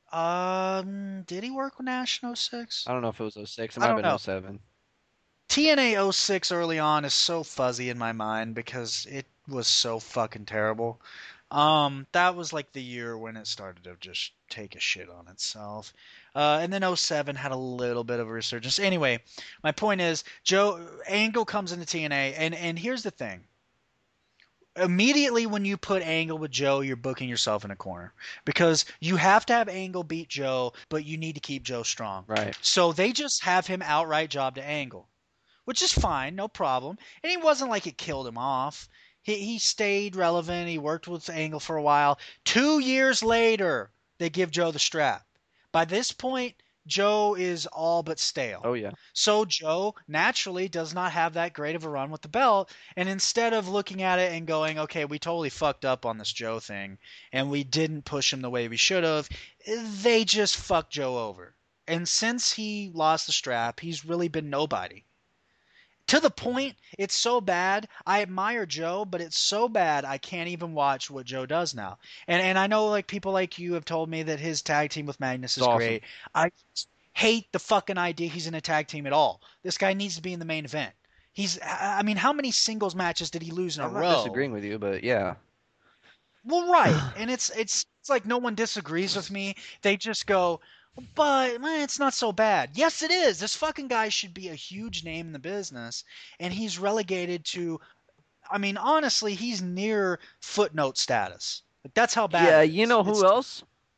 Did he work with Nash in 06? I don't know if it was 06. It I might don't have been know. 07. TNA 06 early on is so fuzzy in my mind because it was so fucking terrible. That was like the year when it started to just take a shit on itself. And then 07 had a little bit of a resurgence. Anyway, my point is Joe Angle comes into TNA, and here's the thing. Immediately when you put Angle with Joe, you're booking yourself in a corner because you have to have Angle beat Joe, but you need to keep Joe strong. Right. So they just have him outright job to Angle, which is fine, no problem. And he wasn't like it killed him off. He stayed relevant. He worked with Angle for a while. 2 years later, they give Joe the strap. By this point, Joe is all but stale. Oh yeah. So Joe naturally does not have that great of a run with the belt. And instead of looking at it and going, okay, we totally fucked up on this Joe thing and we didn't push him the way we should have, they just fucked Joe over. And since he lost the strap, he's really been nobody. To the point, it's so bad. I admire Joe, but it's so bad I can't even watch what Joe does now. And I know like people like you have told me that his tag team with Magnus is It's awesome. great. I hate the fucking idea he's in a tag team at all. This guy needs to be in the main event. I mean, how many singles matches did he lose in a I'm row? not disagreeing with you, but yeah. Well, right. And it's like no one disagrees with me. They just go, but man, it's not so bad. Yes, it is. This fucking guy should be a huge name in the business, and he's relegated to. I mean, honestly, he's near footnote status. Like, that's how bad. Yeah, it you is. know who It's else?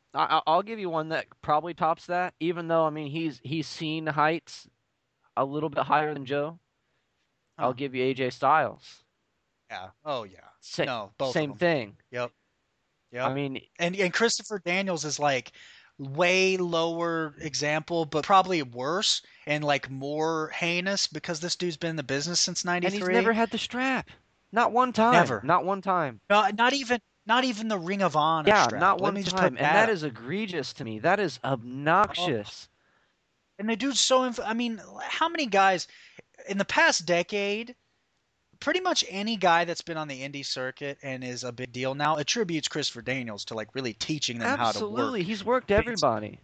I'll give you one that probably tops that. Even though I mean he's seen heights a little bit higher than Joe. I'll Huh. give you AJ Styles. Yeah. Oh yeah. Sa- No, both of Same them. thing. Yep. I Yep. mean, And Christopher Daniels is like way lower example, but probably worse and like more heinous because this dude's been in the business since and he's never '93. had the strap. Not one time. Never. Not one time. Not even the Ring of Honor Yeah, strap. not Let one me just put time. And that that up. is egregious to me. That is Oh, obnoxious. and the dude's so I mean, how many guys in the past decade, pretty much any guy that's been on the indie circuit and is a big deal now attributes Christopher Daniels to like really teaching them how to Absolutely. work. He's worked everybody.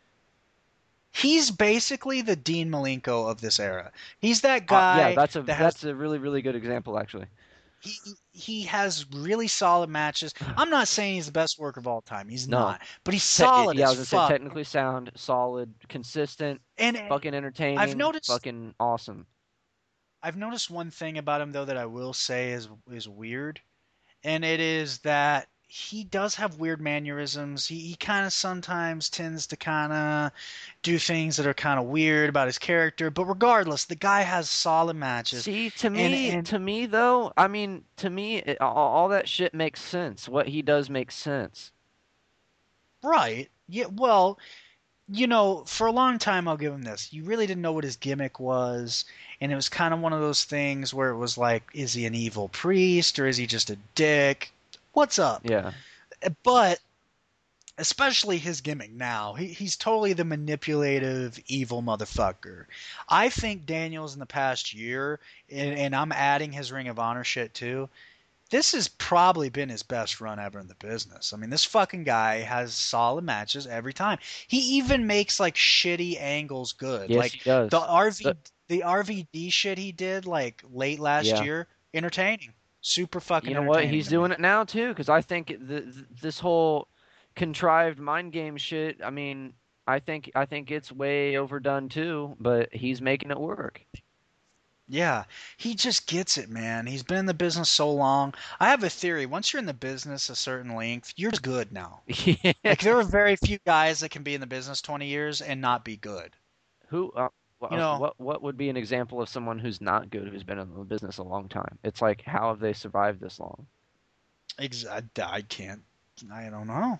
He's basically the Dean Malenko of this era. He's that Yeah, guy that's a that has really really good example actually. he has really solid matches. I'm not saying he's the best worker of all time. He's No. not, but he's solid Yeah, I as was gonna say fuck. technically sound, solid, consistent, And fucking I've entertaining, noticed fucking awesome. I've noticed one thing about him though that I will say is weird, and it is that he does have weird mannerisms. He kind of sometimes tends to kind of do things that are kind of weird about his character, but regardless, the guy has solid matches. See, And to me though, I mean, to me, all that shit makes sense. What he does makes sense. right, yeah, well, for a long time, I'll give him this. You really didn't know what his gimmick was, and it was kind of one of those things where it was like, is he an evil priest or is he just a dick? What's up? Yeah. But especially his gimmick now, he's totally the manipulative, evil motherfucker. I think Daniels in the past year, and I'm adding his Ring of Honor shit too. This has probably been his best run ever in the business. I mean, this fucking guy has solid matches every time. He even makes like shitty angles good. Yes, Like he does. the RV The, the RVD shit he did like late last yeah. year, entertaining. Super fucking You know what? entertaining He's to me. doing it now too, because I think this whole contrived mind game shit. I mean, I think it's way overdone too, but he's making it work. Yeah, he just gets it, man. He's been in the business so long. I have a theory. Once you're in the business a certain length, you're just good now. Yeah. Like there are very few guys that can be in the business 20 years and not be good. Who? You know, What would be an example of someone who's not good, who's been in the business a long time? It's like, how have they survived this long? I can't. I don't know.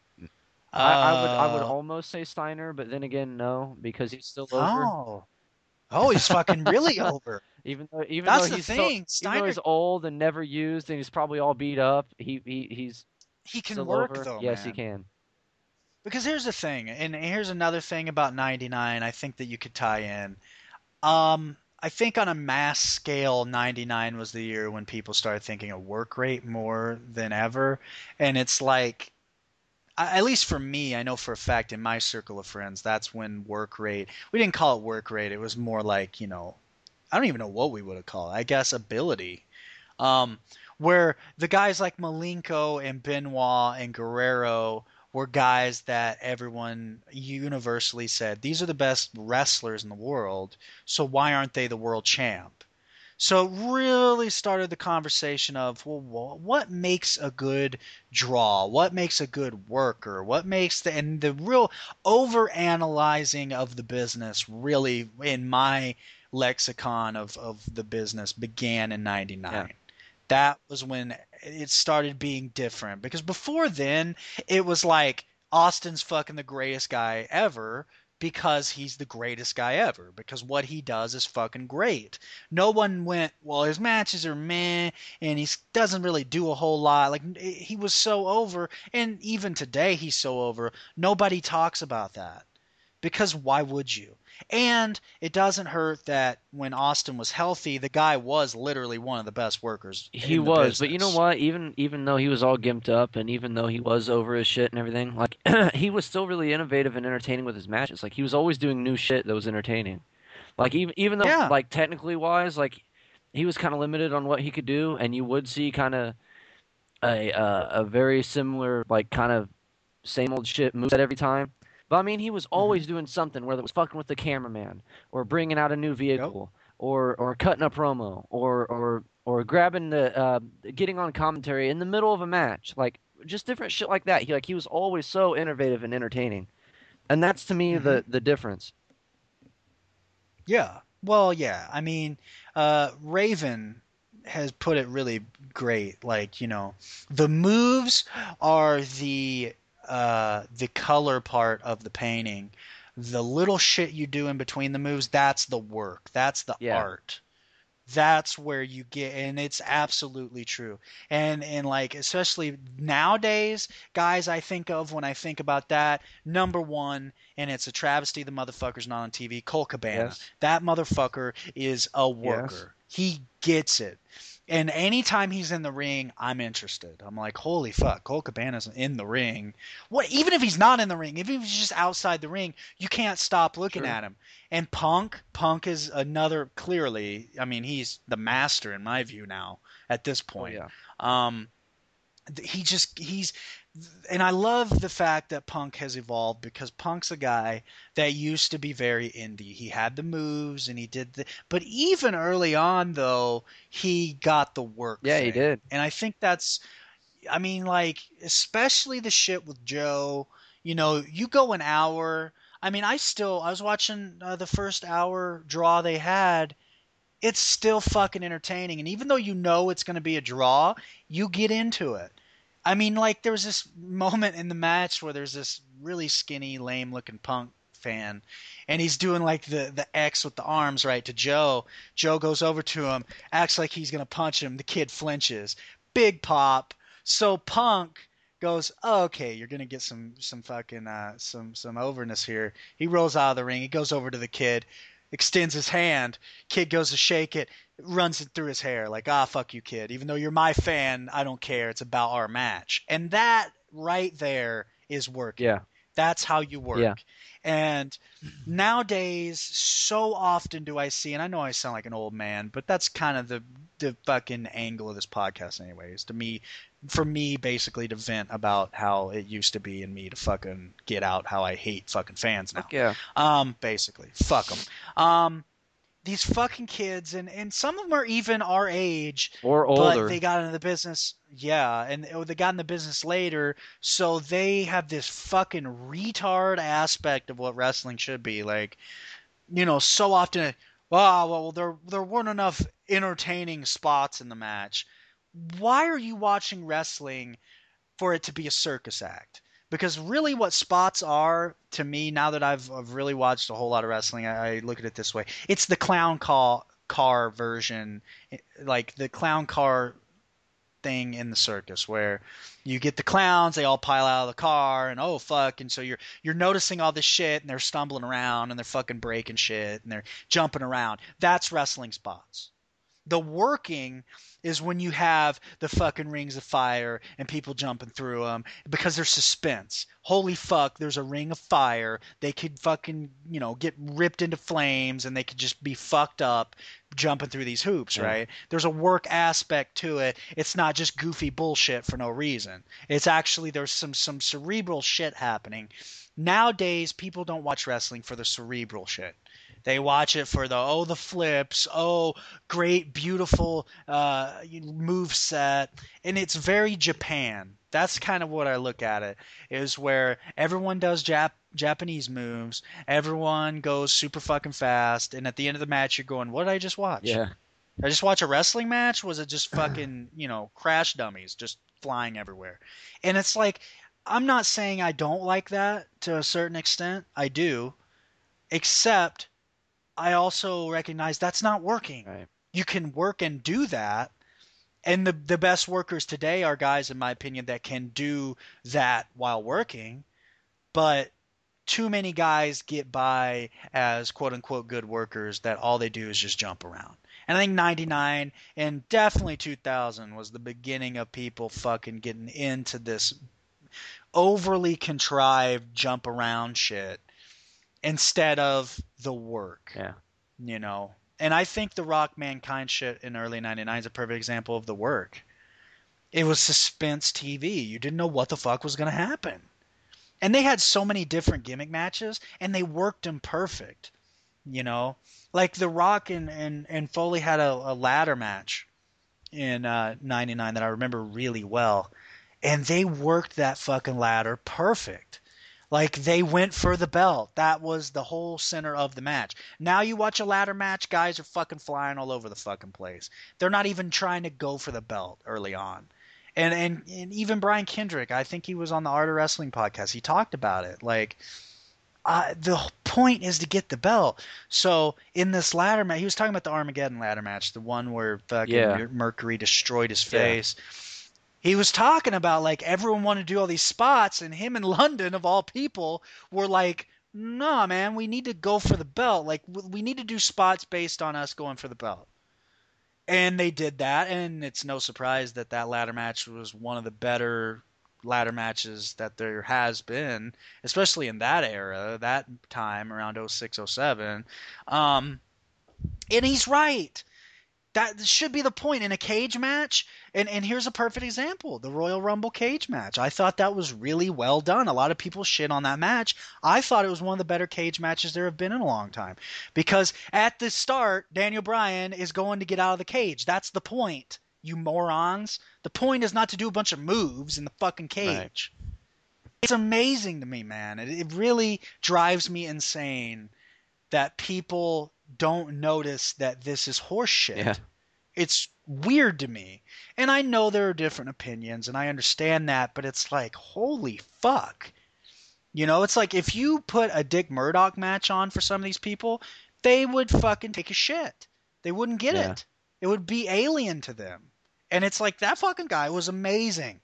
I would Uh almost say Steiner, but then again, no, because he's still over. oh. Oh, he's fucking really over. Even though That's the he's so thing. even though Steiner, he's old and never used and he's probably all beat up, he's he can still work over. though, Yes, he man. can. Because here's the thing, and here's another thing about 99 I think that you could tie in. I think on a mass scale, 99 was the year when people started thinking of work rate more than ever. And it's like, at least for me, I know for a fact in my circle of friends, that's when work rate, we didn't call it work rate. It was more like, I don't even know what we would have called it. I guess ability. Um, where the guys like Malenko and Benoit and Guerrero were guys that everyone universally said these are the best wrestlers in the world, so why aren't they the world champ? So it really started the conversation of, well, what makes a good draw? What makes a good worker? What makes and the real over analyzing of the business really in my lexicon of the business began in Yeah. 99. That was when it started being different because before then it was like Austin's fucking the greatest guy ever because he's the greatest guy ever because what he does is fucking great. No one went, well, his matches are meh and he doesn't really do a whole lot. Like he was so over, and even today he's so over. Nobody talks about that because why would you? And it doesn't hurt that when Austin was healthy, the guy was literally one of the best workers He in the was, but you know business. what? Even though he was all gimped up and even though he was over his shit and everything, like he was still really innovative and entertaining with his matches. Like he was always doing new shit that was entertaining. Like even though Yeah. like technically wise, like he was kind of limited on what he could do, and you would see kind of a very similar like kind of same old shit moveset every time. But I mean, he was Hmm. always doing something, whether it was fucking with the cameraman, or bringing out a new Yep. vehicle, or cutting a promo, or grabbing the getting on commentary in the middle of a match, like just different shit like that. He was always so innovative and entertaining, and that's to me Hmm. the difference. Yeah. Well, yeah. I mean, Raven has put it really great. Like, the moves are the color part of the painting. The little shit you do in between the moves, that's the work. That's the Yeah. art. That's where you get, and it's absolutely true. And like, especially nowadays, guys, I think of when I think about that, number one, and it's a travesty the motherfucker's not on TV, Cole Cabana. Yes. That motherfucker is a Yes. worker. He gets it. And anytime he's in the ring, I'm interested. I'm like, holy fuck, Cole Cabana's in the ring. What? Even if he's not in the ring, even if he's just outside the ring, you can't stop looking Sure. at him. And Punk is another, clearly. I mean, he's the master in my view now at this Oh point. yeah. Um, he's, and I love the fact that Punk has evolved because Punk's a guy that used to be very indie. He had the moves and he did but even early on though, he got the work Yeah, he thing. did. And I think that's, I mean, like, especially the shit with Joe, you go an hour. I mean, I was watching the first hour draw they had. It's still fucking entertaining. And even though it's going to be a draw, you get into it. I mean, like, there was this moment in the match where there's this really skinny, lame looking Punk fan, and he's doing like the X with the arms right to Joe. Joe goes over to him, acts like he's gonna punch him. The kid flinches. Big pop. So Punk goes, oh, okay, you're gonna get some fucking some overness here. He rolls out of the ring. He goes over to the kid, extends his hand. Kid goes to shake it, runs it through his hair like, ah, fuck you, kid. Even though you're my fan, I don't care. It's about our match. And that right there is working. Yeah. That's how you Yeah. work. And nowadays, so often do I see, and I know I sound like an old man, but that's kind of the fucking angle of this podcast, anyways. For me, basically to vent about how it used to be, and me to fucking get out how I hate fucking fans now. Fuck yeah. Basically, fuck them. These fucking kids, and some of them are even our age, Or but older. they got into the business, yeah, and they got in the business later, so they have this fucking retard aspect of what wrestling should be. Like, so often, well, there weren't enough entertaining spots in the match. Why are you watching wrestling for it to be a circus act? Because really, what spots are to me, now that I've really watched a whole lot of wrestling, I look at it this way: it's the car version, like the clown car thing in the circus, where you get the clowns, they all pile out of the car, and oh fuck, and so you're noticing all this shit, and they're stumbling around, and they're fucking breaking shit, and they're jumping around. That's wrestling spots. The working is when you have the fucking rings of fire and people jumping through them because there's suspense. Holy fuck, there's a ring of fire. They could fucking, get ripped into flames and they could just be fucked up jumping through these hoops, Yeah. right? There's a work aspect to it. It's not just goofy bullshit for no reason. It's actually, there's some cerebral shit happening. Nowadays, people don't watch wrestling for the cerebral shit. They watch it for the flips, great, beautiful move set, and it's very Japan. That's kind of what I look at it, is where everyone does Japanese moves, everyone goes super fucking fast, and at the end of the match you're going, what did I just watch? Yeah. Did I just watch a wrestling match? Was it just fucking, crash dummies just flying everywhere? And it's like, I'm not saying I don't like that to a certain extent. I do, except I also recognize that's not working. Right. You can work and do that. And the best workers today are guys, in my opinion, that can do that while working. But too many guys get by as quote unquote good workers that all they do is just jump around. And I think 99 and definitely 2000 was the beginning of people fucking getting into this overly contrived jump around shit instead of the work. Yeah. And I think the Rock Mankind shit in early 99 is a perfect example of the work. It was suspense TV. You didn't know what the fuck was going to happen. And they had so many different gimmick matches, and they worked them perfect. Like The Rock and Foley had a ladder match in 99 that I remember really well. and they worked that fucking ladder perfect. Like, they went for the belt. That was the whole center of the match. Now you watch a ladder match, guys are fucking flying all over the fucking place. They're not even trying to go for the belt early on. And even Brian Kendrick, I think he was on the Art of Wrestling podcast. He talked about it. Like, the point is to get the belt. So in this ladder match, he was talking about the Armageddon ladder match, the one where fucking Mercury destroyed his face. He was talking about, like, everyone wanted to do all these spots, and him in London, of all people, were like, no, man, we need to go for the belt. Like, we need to do spots based on us going for the belt. And they did that, and it's no surprise that that ladder match was one of the better ladder matches that there has been, especially in that era, that time around 06, 07. And he's right. That should be the point in a cage match. And here's a perfect example, the Royal Rumble cage match. I thought that was really well done. A lot of people shit on that match. I thought it was one of the better cage matches there have been in a long time. Because at the start, Daniel Bryan is going to get out of the cage. That's the point, you morons. The point is not to do a bunch of moves in the fucking cage. Right. It's amazing to me, man. It really drives me insane that people don't notice that this is horse shit. Yeah. It's weird to me. And I know there are different opinions, and I understand that, but it's like, holy fuck. You know, it's like if you put a Dick Murdoch match on for some of these people, they would fucking take a shit. They wouldn't get it. It would be alien to them. And it's like, that fucking guy was amazing.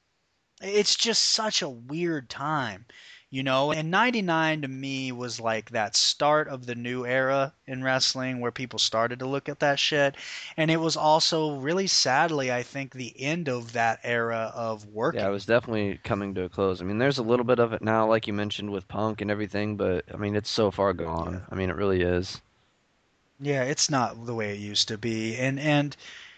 It's just such a weird time. You know, and 99 to me was like that start of the new era in wrestling where people started to look at that shit. And it was also really sadly, I think, the end of that era of working. Yeah, it was definitely coming to a close. I mean, there's a little bit of it now, like you mentioned, with Punk and everything, but I mean, it's so far gone. Yeah. I mean, it really is. Yeah, it's not the way it used to be. And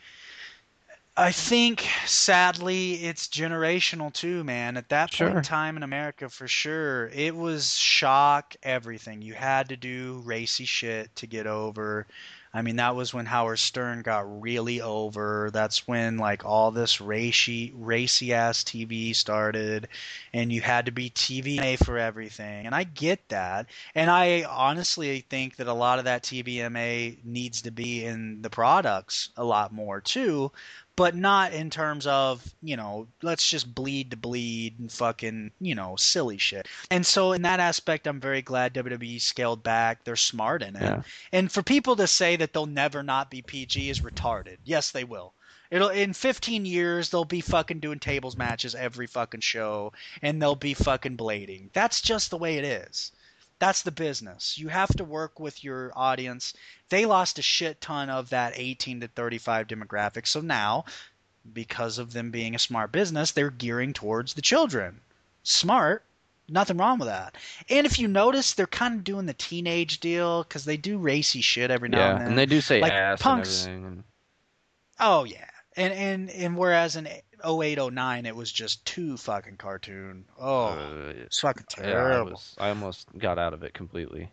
I think, sadly, it's generational too, man. At that point in time in America, for sure, it was shock everything. You had to do racy shit to get over. I mean, that was when Howard Stern got really over. That's when, like, all this racy ass TV started, and you had to be TVMA for everything. And I get that. And I honestly think that a lot of that TVMA needs to be in the products a lot more too. But not in terms of, you know, let's just bleed to bleed and fucking, you know, silly shit. And so in that aspect, I'm very glad WWE scaled back. They're smart in it. Yeah. And for people to say that they'll never not be PG is retarded. Yes, they will. In 15 years, they'll be fucking doing tables matches every fucking show, and they'll be fucking blading. That's just the way it is. That's the business. You have to work with your audience. They lost a shit ton of that 18 to 35 demographic. So now, because of them being a smart business, they're gearing towards the children. Smart. Nothing wrong with that. And if you notice, they're kind of doing the teenage deal because they do racy shit every now and then. And they do say like ass punks. And everything. Oh, yeah. And whereas in 08, 09, it was just too fucking cartoon. Oh, it's fucking terrible. Yeah, I almost got out of it completely.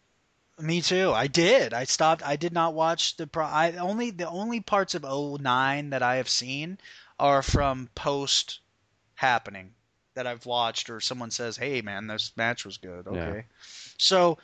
Me too. I did. I stopped. I did not watch the only parts of 09 that I have seen are from post happening that I've watched, or someone says, "Hey, man, this match was good." Okay. Yeah. So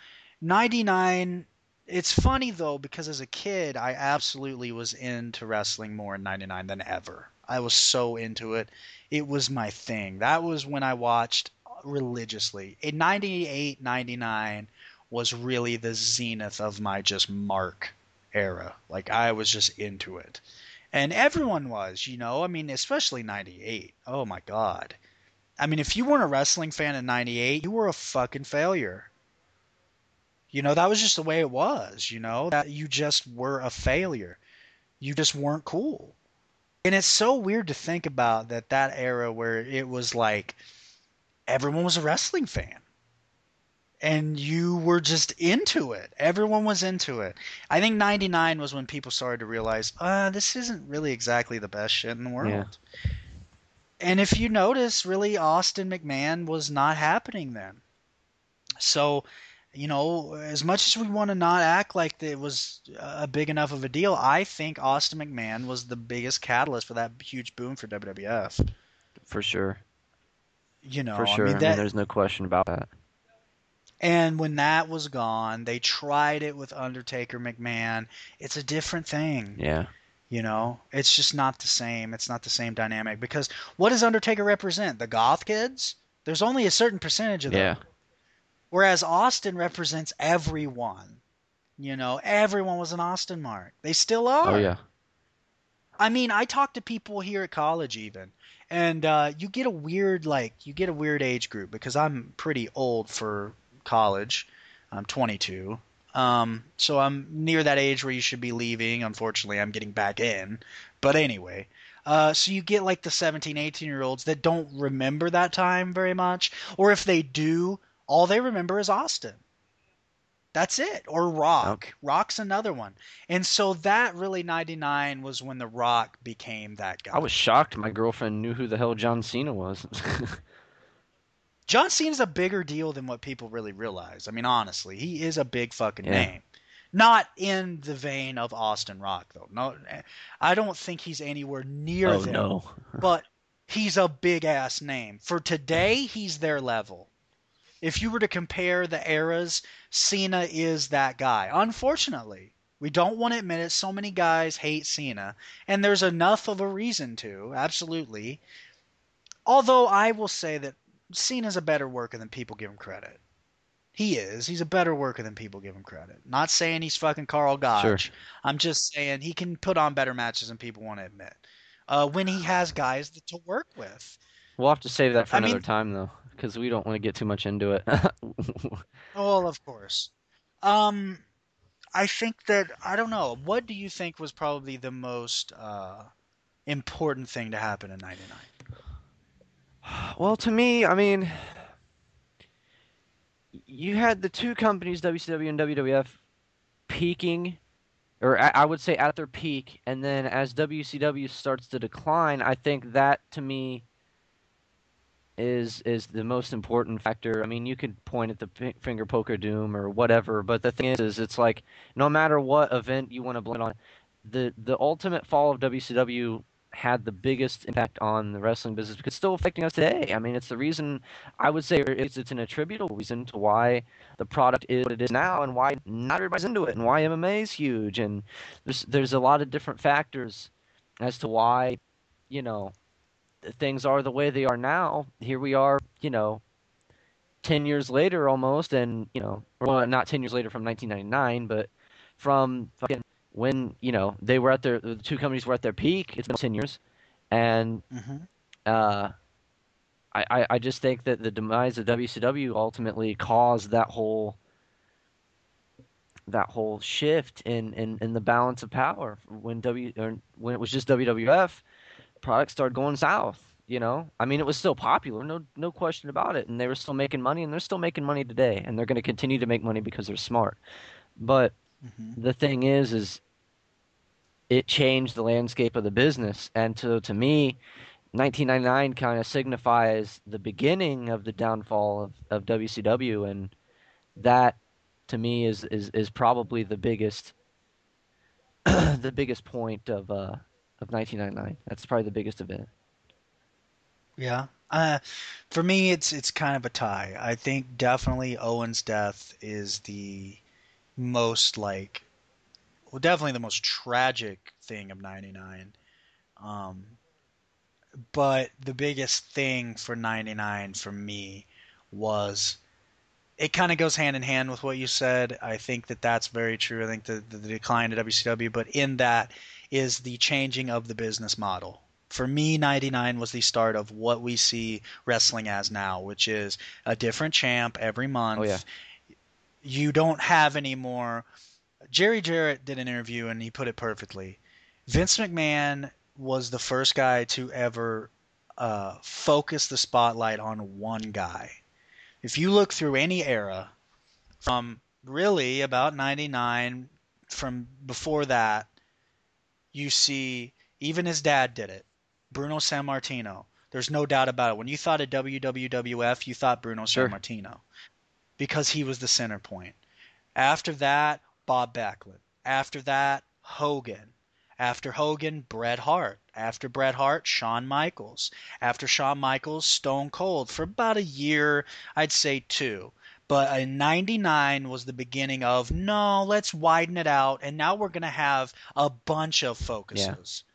99. It's funny, though, because as a kid, I absolutely was into wrestling more in 99 than ever. I was so into it. It was my thing. That was when I watched religiously. In 98, 99 was really the zenith of my just mark era. Like, I was just into it. And everyone was, you know. I mean, especially 98. Oh, my God. I mean, if you weren't a wrestling fan in 98, you were a fucking failure. You know, that was just the way it was, you know, that you just were a failure. You just weren't cool. And it's so weird to think about that era where it was like everyone was a wrestling fan. And you were just into it. Everyone was into it. I think 99 was when people started to realize, this isn't really exactly the best shit in the world. Yeah. And if you notice, really, Austin McMahon was not happening then. So, you know, as much as we want to not act like it was a big enough of a deal, I think Austin McMahon was the biggest catalyst for that huge boom for WWF. For sure. For I sure. mean I mean, that. there's no question about that. And when that was gone, they tried it with Undertaker McMahon. It's a different thing. Yeah. It's just not the same. It's not the same dynamic because what does Undertaker represent? The goth kids? There's only a certain percentage of Yeah. those. Whereas Austin represents everyone. Everyone was an Austin mark. They still Oh are. yeah. I mean, I talk to people here at college even, and you get a weird age group because I'm pretty old for college. I'm 22. So I'm near that age where you should be leaving. Unfortunately, I'm getting back in. But anyway, so you get like the 17, 18-year-olds that don't remember that time very much, or if they do, all they remember is Austin. That's it. Or Yep. Rock. Rock's another one. And so that really 99 was when The Rock became that I guy. was shocked my girlfriend knew who the hell John Cena was. John Cena's a bigger deal than what people really realize. I mean, honestly, he is a big fucking Yeah. name. Not in the vein of Austin Rock, though. No, I don't think he's anywhere near Oh them. no. But he's a big ass name. For today, he's their level. If you were to compare the eras, Cena is that guy. Unfortunately, we don't want to admit it. So many guys hate Cena, and there's enough of a reason to, absolutely. Although I will say that Cena's a better worker than people give him credit. He is. He's a better worker than people give him credit. Not saying he's fucking Carl Sure. Gotch. I'm just saying he can put on better matches than people want to admit. When he has guys to work with. We'll have to save that for I another mean, time though, because we don't want to get too much into it. well, of course. Um, I think that I don't know. What do you think was probably the most important thing to happen in '99? Well, to me, I mean, you had the two companies, WCW and WWF, peaking, or I would say at their peak, and then as WCW starts to decline, I think that to me is the most important factor. I mean, you could point at the finger poker doom or whatever, but the thing is it's like no matter what event you want to blame it on, the ultimate fall of WCW had the biggest impact on the wrestling business because it's still affecting us today. I mean, it's the reason I would say it's an attributable reason to why the product is what it is now and why not everybody's into it and why MMA is huge and there's a lot of different factors as to why, you know, things are the way they are now. Here we are, 10 years later almost, and, well, not 10 years later from 1999, but from fucking when, they were the two companies were at their peak. It's been 10 years. And Mm-hmm. uh, I just think that the demise of WCW ultimately caused that whole shift in the balance of power when it was just WWF products started going south. I mean, it was still popular, no question about it, and they were still making money, and they're still making money today, and they're going to continue to make money because they're smart. But Mm-hmm. the thing is it changed the landscape of the business, and to me, 1999 kind of signifies the beginning of the downfall of WCW, and that to me is probably the biggest the biggest point of 1999. That's probably the biggest event. Yeah. For me, it's kind of a tie. I think definitely Owen's death is the most definitely the most tragic thing of '99. Um, but the biggest thing for '99 for me was it kind of goes hand in hand with what you said. I think that that's very true. I think the decline of WCW, but in that is the changing of the business model. For me, '99 was the start of what we see wrestling as now, which is a different champ every Oh yeah. month. You don't have anymore. Jerry Jarrett did an interview and he put it perfectly. Vince McMahon was the first guy to ever focus the spotlight on one guy. If you look through any era, from really about '99, from before that, you see even his dad did it. Bruno Sammartino. There's no doubt about it. When you thought of WWF, you thought Bruno Sure. Sammartino because he was the center point. After that, Bob Backlund. After that, Hogan. After Hogan, Bret Hart. After Bret Hart, Shawn Michaels. After Shawn Michaels, Stone Cold for about a year, I'd say 2. But in 99 was the beginning of, no, let's widen it out, and now we're going to have a bunch of Yeah. focuses.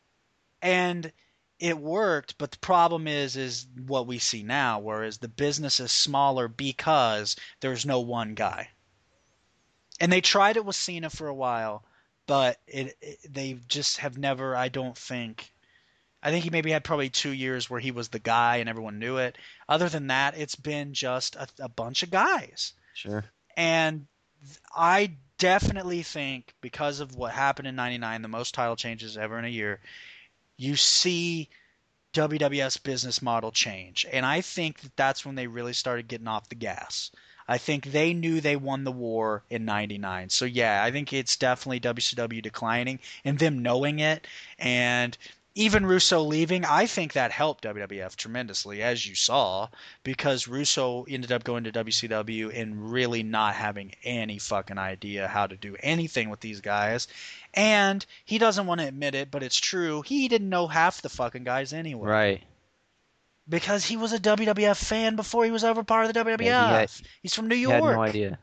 And it worked, but the problem is what we see now, whereas the business is smaller because there's no one guy. And they tried it with Cena for a while, but they just have never, I don't think. I think he maybe had probably 2 years where he was the guy and everyone knew it. Other than that, it's been just a bunch of guys. Sure. And I definitely think because of what happened in 99, the most title changes ever in a year, you see WWF's business model change. And I think that that's when they really started getting off the gas. I think they knew they won the war in 99. So yeah, I think it's definitely WCW declining and them knowing it. And even Russo leaving, I think that helped WWF tremendously, as you saw, because Russo ended up going to WCW and really not having any fucking idea how to do anything with these guys. And he doesn't want to admit it, but it's true. He didn't know half the fucking guys anyway. Right. Because he was a WWF fan before he was ever part of the WWF. Yeah, He's from New he had no York. idea.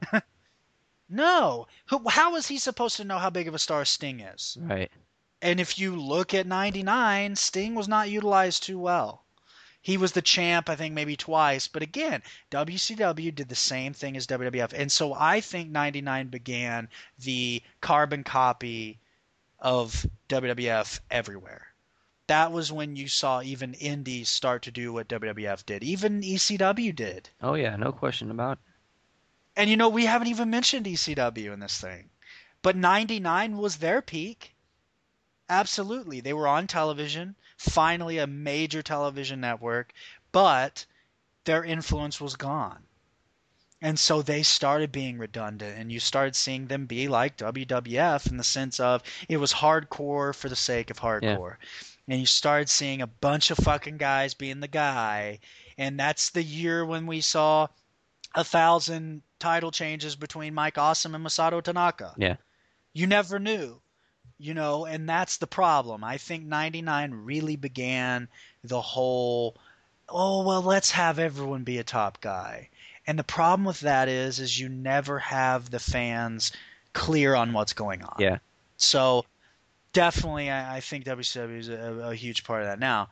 No. How is he supposed to know how big of a star Sting is? Right. And if you look at 99, Sting was not utilized too well. He was the champ, I think, maybe twice. But again, WCW did the same thing as WWF. And so I think 99 began the carbon copy of WWF everywhere. That was when you saw even indies start to do what WWF did. Even ECW did. Oh yeah, no question about it. And you know, we haven't even mentioned ECW in this thing. But 99 was their peak. Absolutely. They were on television, finally a major television network, but their influence was gone. And so they started being redundant, and you started seeing them be like WWF in the sense of it was hardcore for the sake of hardcore. And you started seeing a bunch of fucking guys being the guy. And that's the year when we saw 1,000 title changes between Mike Awesome and Masato Tanaka. Yeah. You never knew, and that's the problem. I think 99 really began the whole, oh, well, let's have everyone be a top guy. And the problem with that is you never have the fans clear on what's going on. Yeah. So definitely, I think WCW is a huge part of that. Now,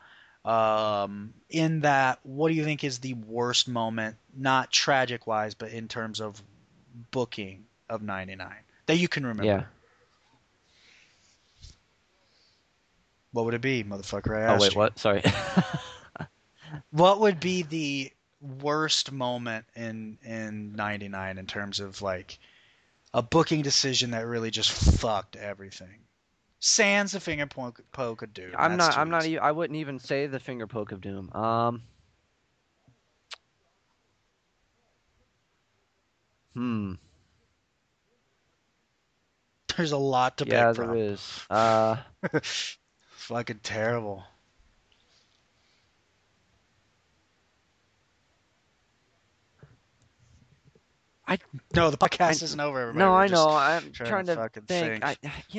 in that, what do you think is the worst moment, not tragic-wise, but in terms of booking of 99, that you can remember? Yeah. What would it be, motherfucker? I Oh asked wait, you. what? Sorry. What would be the worst moment in 99 in terms of like a booking decision that really just fucked everything? Sans the finger poke of doom. I'm That's not. too I'm not. easy. I wouldn't even say the finger poke of doom. Hmm. There's a lot to Yeah, pick there from. is. Fucking terrible. No, the podcast isn't over, everybody. No, We're I just know. I'm trying trying to fucking think. think.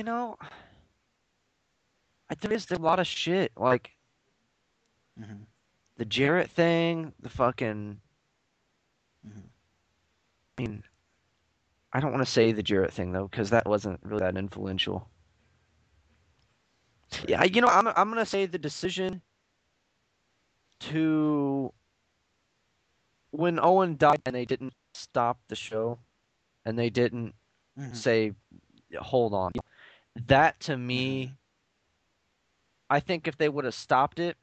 There is a lot of shit. Like Mhm. the Jarrett thing, the fucking. Mhm. I mean, I don't want to say the Jarrett thing though, because that wasn't really that influential. Yeah, I'm gonna say the decision to when Owen died and they didn't stop the show and they didn't Mhm. say, hold on. That to Mhm. me, I think if they would have stopped it,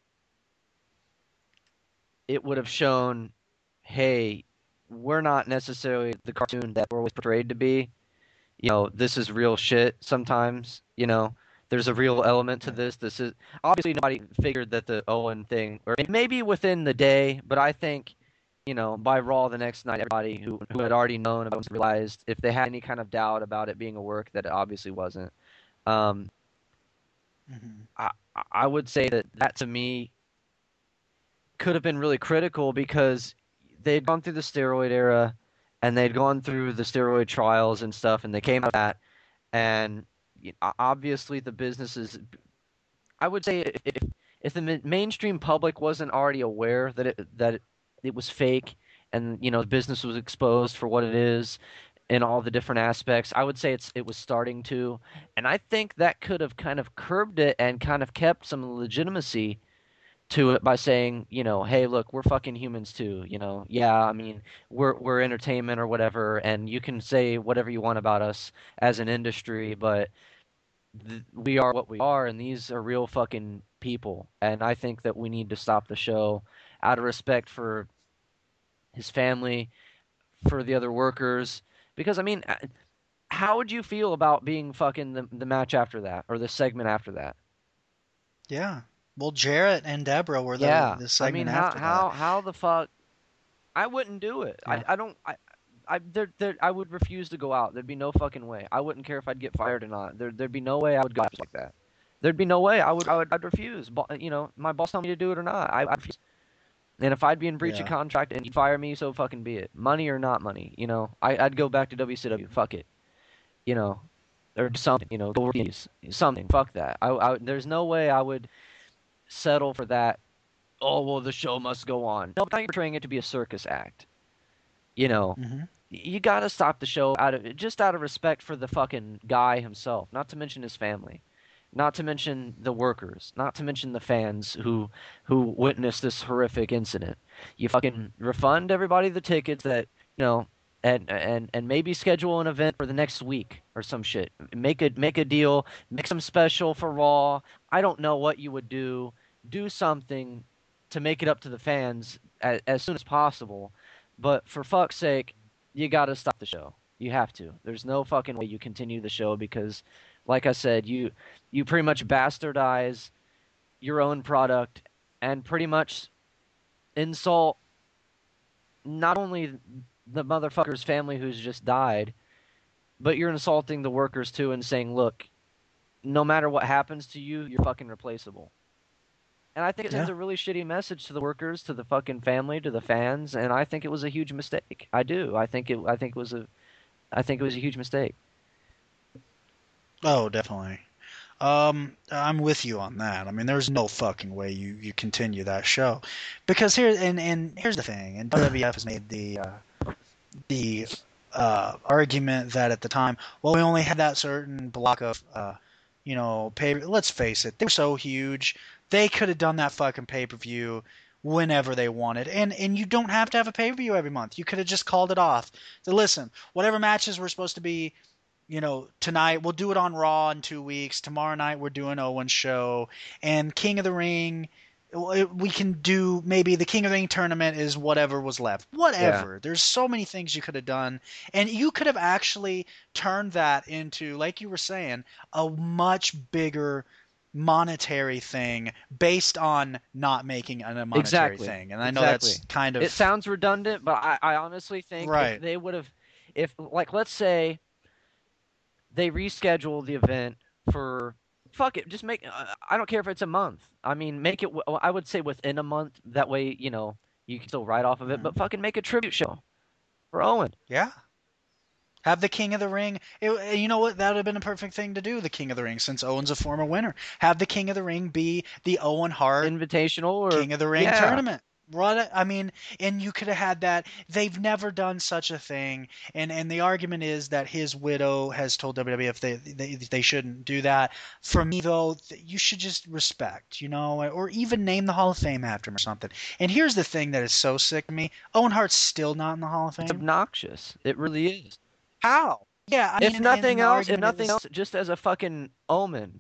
it would have shown, hey, we're not necessarily the cartoon that we're always portrayed to be. This is real shit sometimes. There's a real element to this. This is obviously nobody figured that the Owen thing, or maybe within the day, but I think, by Raw the next night, everybody who had already known about it realized if they had any kind of doubt about it being a work, that it obviously wasn't. Um, Mhm. I would say that to me could have been really critical because they'd gone through the steroid era and they'd gone through the steroid trials and stuff, and they came out of that, and obviously the business is I would say if the mainstream public wasn't already aware that it was fake and the business was exposed for what it is in all the different aspects, I would say it was starting to, and I think that could have kind of curbed it and kind of kept some legitimacy to it by saying, hey, look, we're fucking humans too, Yeah, I mean, we're entertainment or whatever, and you can say whatever you want about us as an industry, but we are what we are, and these are real fucking people. And I think that we need to stop the show out of respect for his family, for the other workers, because I mean, how would you feel about being fucking the match after that or the segment after that? Yeah. Well, Jarrett and Deborah were Yeah, the I mean, segment how after that. how how the fuck? I wouldn't do it. Yeah. I don't. I would refuse to go out. There'd be no fucking way. I wouldn't care if I'd get fired or not. There'd be no way I would go out like that. There'd be no way I'd refuse. My boss tell me to do it or not. I'd refuse. And if I'd be in breach of Yeah. contract and he'd fire me, so fucking be it. Money or not money, I'd go back to WCW. Fuck it, you know, or something, go overseas, something. Fuck that. There's no way I would settle for that. Oh well, the show must go on. No, but now you're portraying it to be a circus act. You know, Hmm. you gotta stop the show out of respect for the fucking guy himself, not to mention his family, not to mention the workers, not to mention the fans who witnessed this horrific incident. You fucking refund everybody the tickets that you know and maybe schedule an event for the next week or some shit. Make a deal, make some special for Raw. I don't know what you would do. Do something to make it up to the fans as soon as possible. But for fuck's sake, you got to stop the show. You have to. There's no fucking way you continue the show because, like I said, you pretty much bastardize your own product and pretty much insult not only the motherfucker's family who's just died, but you're insulting the workers too and saying, look, no matter what happens to you, you're fucking replaceable. And I think it sends Yeah. a really shitty message to the workers, to the fucking family, to the fans, and I think it was a huge mistake. I do. I think it was a huge mistake. Oh, definitely. I'm with you on that. I mean, there's no fucking way you continue that show, because here's the thing, and WWF has made the argument that at the time, well, we only had that certain block of pay. Let's face it, they were so huge, they could have done that fucking pay per view whenever they wanted, and you don't have to have a pay per view every month. You could have just called it off. So listen, whatever matches were supposed to be, tonight we'll do it on Raw in 2 weeks. Tomorrow night we're doing Owen's show, and King of the Ring. We can do maybe the King of the Ring tournament is whatever was left. Yeah. Whatever. There's so many things you could have done, and you could have actually turned that into, like you were saying, a much bigger monetary thing based on not making it a monetary Exactly. thing. And I know Exactly. that's kind It of sounds redundant, but I honestly think if right. they would have, if, like, let's say they reschedule the event for, fuck it, just make, I don't care if it's a month. I mean, make it, I would say within a month. That way, you can still write off of it, Mhm. but fucking make a tribute show for Owen. Yeah. Have the King of the Ring. You know what? That would have been a perfect thing to do, the King of the Ring, since Owen's a former winner. Have the King of the Ring be the Owen Hart Invitational or, King of the Ring yeah. tournament. What I mean, and you could have had that. They've never done such a thing, and the argument is that his widow has told WWF they shouldn't do that. For me though, you should just respect, or even name the Hall of Fame after him or something. And here's the thing that is so sick to me: Owen Hart's still not in the Hall of It's Fame. obnoxious. It really is. How? Yeah, I If mean, and nothing the else, argument is just as a fucking omen.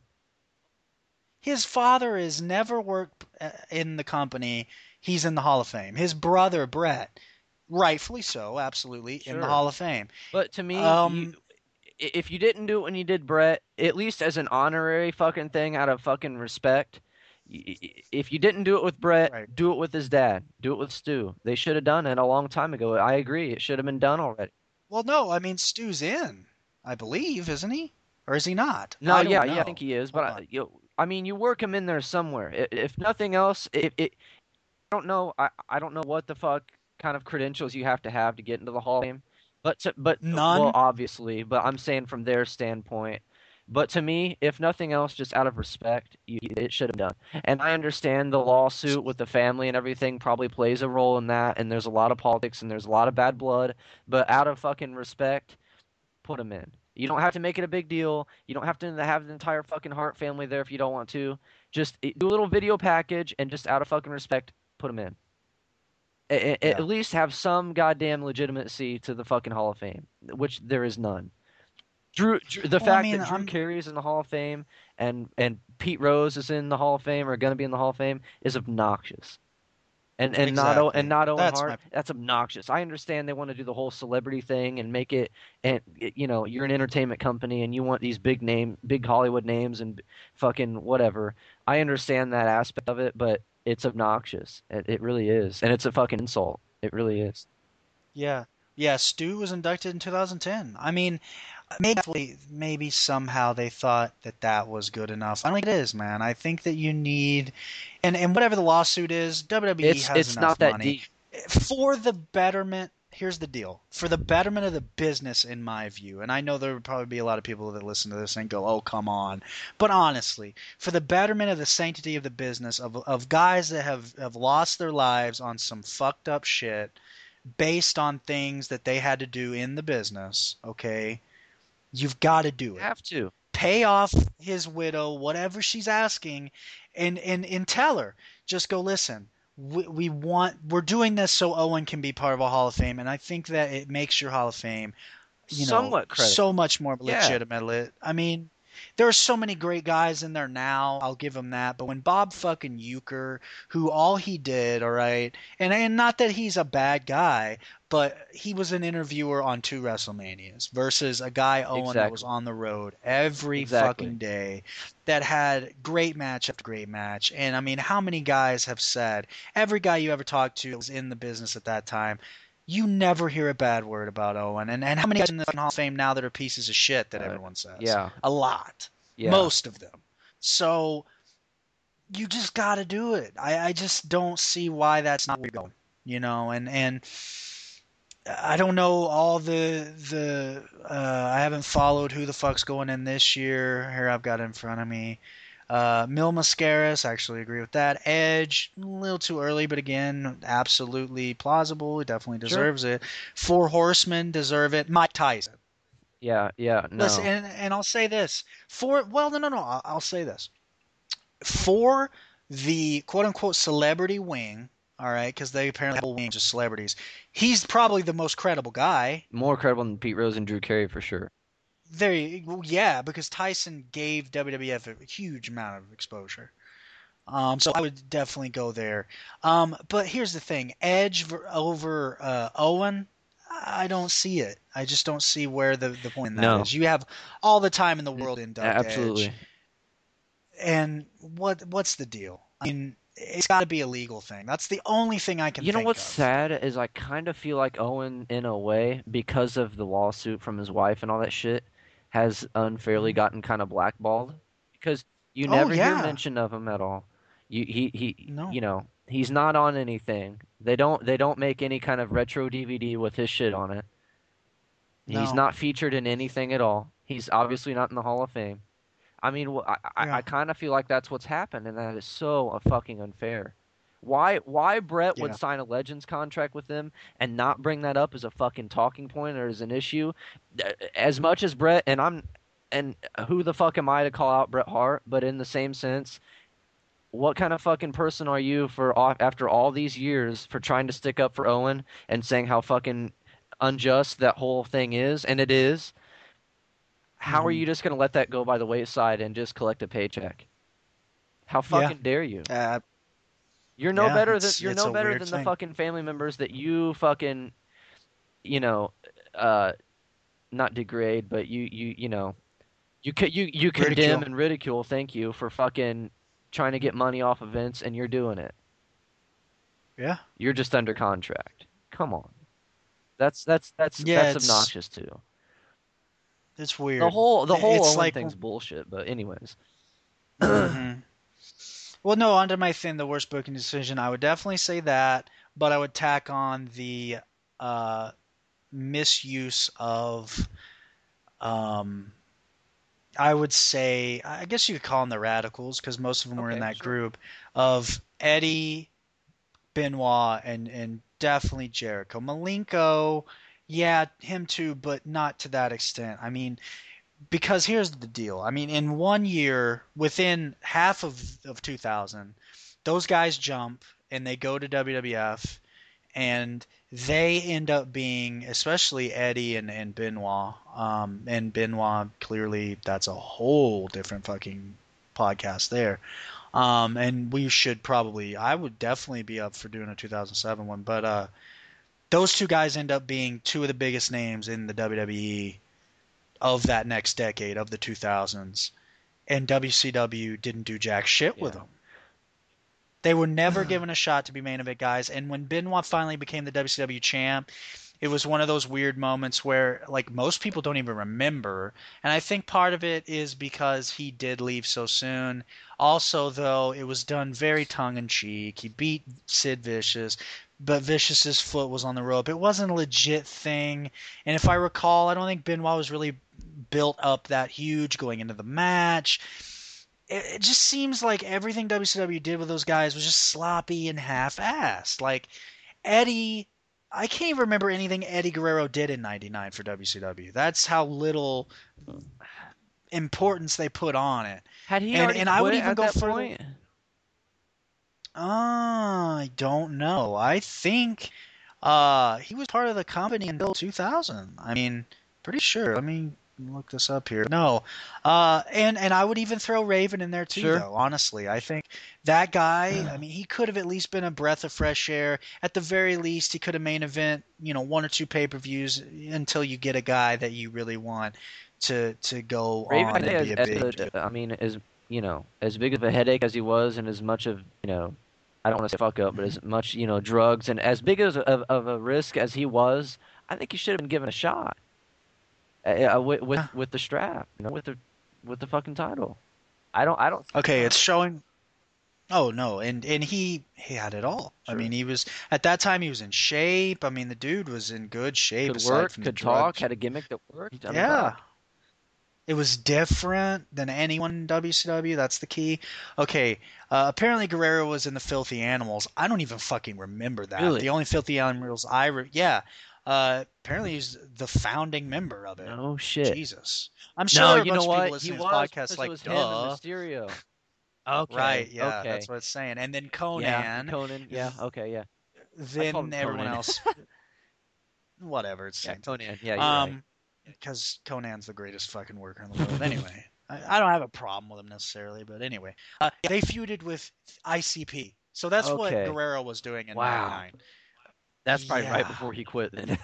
his father has never worked in the company. He's in the Hall of Fame. His brother Brett, rightfully so, absolutely in the Sure. Hall of Fame. But to me, Um, if you didn't do it when you did Brett, at least as an honorary fucking thing out of fucking respect, if you didn't do it with Brett, right. do it with his dad. Do it with Stu. They should have done it a long time ago. I agree. It should have been done already. Well, no, I mean Stu's in, I believe, isn't he? Or is he not? No, I yeah, don't yeah, I think know. he is. But Hold on. I mean, you work him in there somewhere. If nothing else, I don't know. I don't know what the fuck kind of credentials you have to get into the Hall of Fame. But well, None. obviously. But I'm saying from their standpoint. But to me, if nothing else, just out of respect, it should have done. And I understand the lawsuit with the family and everything probably plays a role in that, and there's a lot of politics and there's a lot of bad blood. But out of fucking respect, put him in. You don't have to make it a big deal. You don't have to have the entire fucking Hart family there if you don't want to. Just do a little video package and just out of fucking respect, put him in. Yeah. At least have some goddamn legitimacy to the fucking Hall of Fame, which there is none. The Well, I fact mean, that Drew I'm Carey is in the Hall of Fame and Pete Rose is in the Hall of Fame or going to be in the Hall of Fame is obnoxious. And exactly. not Owen That's Hart. my That's obnoxious. I understand they want to do the whole celebrity thing and make it, and you know, you're an entertainment company and you want these big Hollywood names and fucking whatever. I understand that aspect of it, but it's obnoxious. It really is, and it's a fucking insult. It really is. yeah. Yeah, Stu was inducted in 2010. I mean, maybe somehow they thought that that was good enough. I don't think it is, man. I think that you need, and whatever the lawsuit is, WWE has It's enough not that money deep. for the betterment. Here's the deal: for the betterment of the business, in my view, and I know there would probably be a lot of people that listen to this and go, "Oh, come on," but honestly, for the betterment of the sanctity of the business of guys that have lost their lives on some fucked up shit based on things that they had to do in the business, okay? You've got to do You it. have to. Pay off his widow, whatever she's asking, and tell her. Just go listen. We're doing this so Owen can be part of a Hall of Fame, and I think that it makes your Hall of Fame, Somewhat so credible. much more Yeah. legitimate. I mean, there are so many great guys in there now. I'll give him that. But when Bob fucking Euchre, who all he did, all right, and not that he's a bad guy, but he was an interviewer on two WrestleManias versus a guy Owen that was Exactly. on the road every Exactly. fucking day, that had great match after great match. And I mean, how many guys have said every guy you ever talked to that was in the business at that time? You never hear a bad word about Owen. And how many guys in the Hall of Fame now that are pieces of shit that Uh, everyone says? yeah. A lot. Yeah. Most of them. So you just got to do it. I just don't see why that's not where you're going. And I don't know all the I haven't followed who the fuck's going in this year. Here I've got it in front of me. Mil Mascaras, I actually agree with that. Edge, a little too early, but again, absolutely plausible. He definitely Sure. deserves it. Four Horsemen deserve it. Mike Tyson. Yeah. Yeah. Listen, No. and I'll say this. No. I'll say this. For the quote unquote celebrity wing, all right, because they apparently have a wing of celebrities, he's probably the most credible guy. More credible than Pete Rose and Drew Carey for sure. Well, yeah, because Tyson gave WWF a huge amount of exposure. So I would definitely go there. But here's the thing: over Owen, I don't see it. I just don't see where the point in that No. is. You have all the time in the N- world to induct Edge, Absolutely. and what's the deal? I mean, it's got to be a legal thing. That's the only thing I can You know think what's of. sad is I kind of feel like Owen, in a way, because of the lawsuit from his wife and all that shit, has unfairly Mhm. gotten kind of blackballed because you Oh never hear yeah, mention of him at all. no, You know, he's not on anything. They don't make any kind of retro DVD with his shit on it. He's no, not featured in anything at all. He's obviously not in the Hall of Fame. I mean, I yeah, kind of feel like that's what's happened, and that is so fucking unfair. Why Brett would yeah, sign a Legends contract with them and not bring that up as a fucking talking point or as an issue? As much as Brett and who the fuck am I to call out Bret Hart? But in the same sense, what kind of fucking person are you for after all these years for trying to stick up for Owen and saying how fucking unjust that whole thing is? And it is. How are hmm you just gonna let that go by the wayside and just collect a paycheck? How yeah, fucking dare you? uh, yeah. You're It's no a better weird than the thing. fucking family members that you fucking, you know, uh not degrade, but you condemn Ridicule. and ridicule, thank you, for fucking trying to get money off of Vince and you're doing it. Yeah, You're just under contract. Come on. yeah. That's obnoxious too. It's weird. The whole It's Owen like. thing's bullshit, but anyways. hmm Well, no, onto my thing, the worst booking decision. I would definitely say that, but I would tack on the uh, misuse of um, I would say, I guess you could call them the Radicals because most of them were in Okay, that sure. group of Eddie, Benoit, and definitely Jericho. Malenko, yeah, him too, but not to that extent. I mean, because here's the deal. I mean, in 1 year, within half of 2000, those guys jump and they go to WWF and they end up being, especially Eddie and Benoit, and Benoit, clearly that's a whole different fucking podcast there. And we should probably, I would definitely be up for doing a 2007 one, but those two guys end up being two of the biggest names in the WWE of that next decade, of the 2000s, and WCW didn't do jack shit with Yeah. them. They were never given a shot to be main event guys, and when Benoit finally became the WCW champ, it was one of those weird moments where like most people don't even remember, and I think part of it is because he did leave so soon. Also, though, it was done very tongue in cheek. He beat Sid Vicious, but Vicious's foot was on the rope. It wasn't a legit thing, and if I recall, I don't think Benoit was really built up that huge going into the match. It just seems like everything WCW did with those guys was just sloppy and half-assed. Like Eddie, I can't even remember anything Eddie Guerrero did in '99 for WCW. That's how little importance they put on it. Had he And already and I would quit even at go that further. point? I don't know. I think he was part of the company until 2000. I mean, pretty sure. Let me look this up here. No. And I would even throw Raven in there too, Sure. though. Honestly, I think that guy, I mean, he could have at least been a breath of fresh air. At the very least, he could have main event, one or two pay-per-views until you get a guy that you really want to go Raven, on and be a as big deal. I mean, as big of a headache as he was, and as much of, I don't want to say fuck up, but as much, drugs, and as big of a risk as he was, I think he should have been given a shot with, Yeah. with the strap, with the fucking title. I don't see Okay, why. it's showing. Oh no, and he had it all. I Sure. mean, he was at that time he was in shape. I mean, the dude was in good shape Could aside work, from the could talk, drugs. had a gimmick that worked. I mean, Yeah, fuck. it was different than anyone in WCW. That's the key. Okay, apparently Guerrero was in the Filthy Animals. I don't even fucking remember that. The Really? only Filthy Animals yeah. Apparently he's the founding member of it. No shit. Jesus, I'm No, sure a you know bunch of people what? He listening to this was podcast because it like, was him and duh. Mysterio. Right, Okay, yeah, that's okay. what it's saying. And then Yeah, Conan, Conan. Yeah, okay, yeah. I called then him everyone Conan. else, whatever, it's the Yeah, same thing. Conan. Yeah, you're right. Because Conan's the greatest fucking worker in the world. Anyway, I don't have a problem with him necessarily, but anyway, they feuded with ICP, so that's what Okay. Guerrero was doing in Wow. '99. That's probably right Yeah, before he quit then.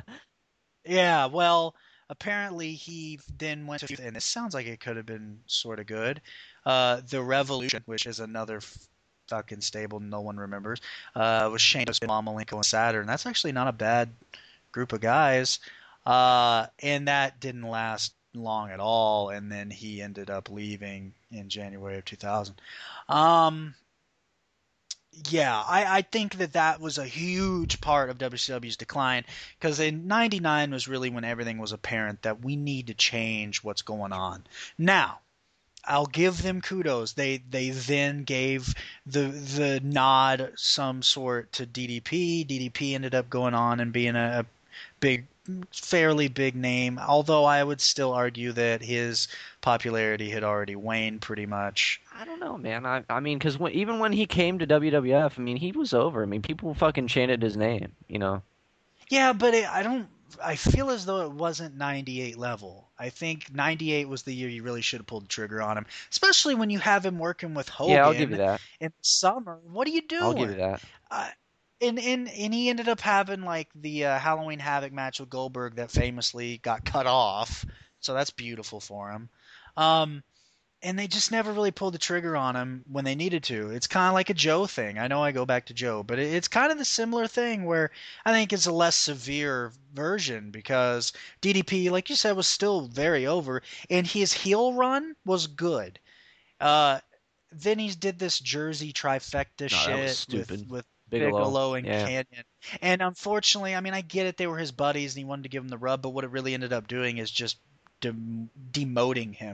yeah. Well, apparently he then went to, and it sounds like it could have been sort of good. The Revolution, which is another fucking stable no one remembers, was Sheamus, Benoit, Malenko, and Saturn. That's actually not a bad group of guys. And that didn't last long at all. And then he ended up leaving in January of 2000. Um, yeah, I think that was a huge part of WCW's decline because in '99 was really when everything was apparent that we need to change what's going on. Now, I'll give them kudos. They then gave the nod some sort to DDP. DDP ended up going on and being a big, fairly big name. Although I would still argue that his popularity had already waned pretty much. I don't know, man. I mean, because even when he came to WWF, I mean, he was over. I mean, people fucking chanted his name. Yeah, but I don't. I feel as though it wasn't '98 level. I think '98 was the year you really should have pulled the trigger on him, especially when you have him working with Yeah, I'll give you Hogan that. in the summer. What are you I'll give doing? you that. Uh, and he ended up having like the Halloween Havoc match with Goldberg that famously got cut off. So that's beautiful for him. Um, and they just never really pulled the trigger on him when they needed to. It's kind of like a Joe thing. I know I go back to Joe, but it's kind of the similar thing where I think it's a less severe version because DDP, like you said, was still very over, and his heel run was good. Uh, then he did this Jersey trifecta No, that was shit stupid. with Bigelow. Bigelow and Yeah. Canyon, and unfortunately, I mean, I get it, they were his buddies and he wanted to give him the rub, but what it really ended up doing is just demoting him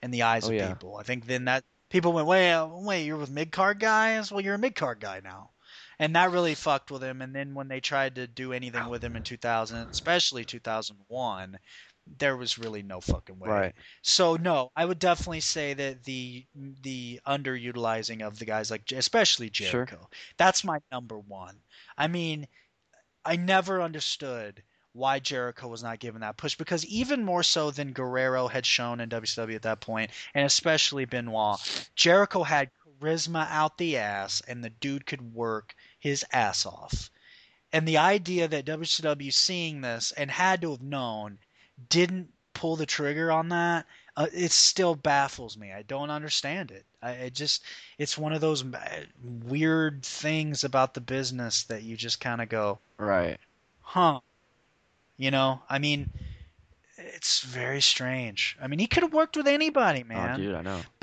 in the eyes Oh, of yeah. people. I think then that people went, wait, you're with mid-card guys? Well, you're a mid-card guy now. And that really fucked with him. And then when they tried to do anything with him in 2000, especially 2001, there was really no fucking way. Right. So no, I would definitely say that the underutilizing of the guys like especially Sure. Jericho. That's my number one. I mean, I never understood why Jericho was not given that push because even more so than Guerrero had shown in WCW at that point, and especially Benoit, Jericho had charisma out the ass, and the dude could work his ass off. And the idea that WCW seeing this and had to have known didn't pull the trigger on that, it still baffles me. I don't understand it. It's one of those weird things about the business that you just kind of go, Right. huh? I mean, it's very strange. I mean, he could have worked with anybody, Oh, man. dude, I know.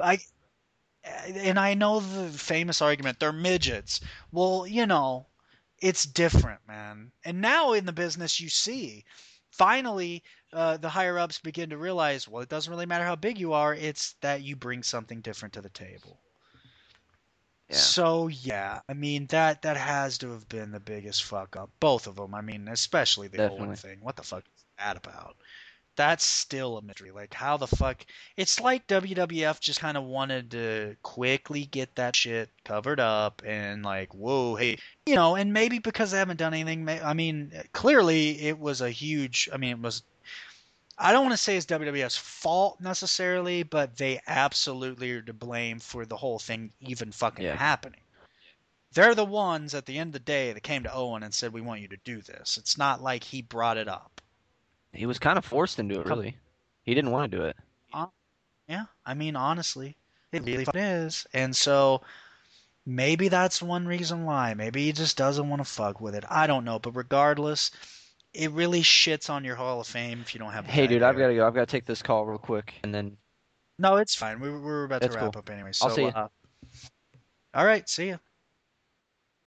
And I know the famous argument, they're midgets. Well, it's different, man. And now in the business, you see, finally, the higher ups begin to realize, well, it doesn't really matter how big you are; it's that you bring something different to the table. Yeah. So yeah, I mean that has to have been the biggest fuck up. Both of them. I mean, especially the Owen Definitely. thing. What the fuck is that about? That's still a mystery. Like, how the fuck? It's like WWF just kind of wanted to quickly get that shit covered up and like, whoa, hey, and maybe because they haven't done anything. I mean, clearly it was a huge. I mean, it was. I don't want to say it's WWF's fault necessarily, but they absolutely are to blame for the whole thing even fucking Yeah. happening. They're the ones at the end of the day that came to Owen and said, "We want you to do this." It's not like he brought it up. He was kind of forced into it, Come really. He didn't want to do it. on. Yeah, I mean, honestly, it really fucking is. And so maybe that's one reason why. Maybe he just doesn't want to fuck with it. I don't know. But regardless, it really shits on your Hall of Fame if you don't have the Hey, bag dude, I've hair. got to go. I've got to take this call real quick, and then No, it's fine. We were about to that's wrap cool. up anyway. I'll So, see you. all right, see ya.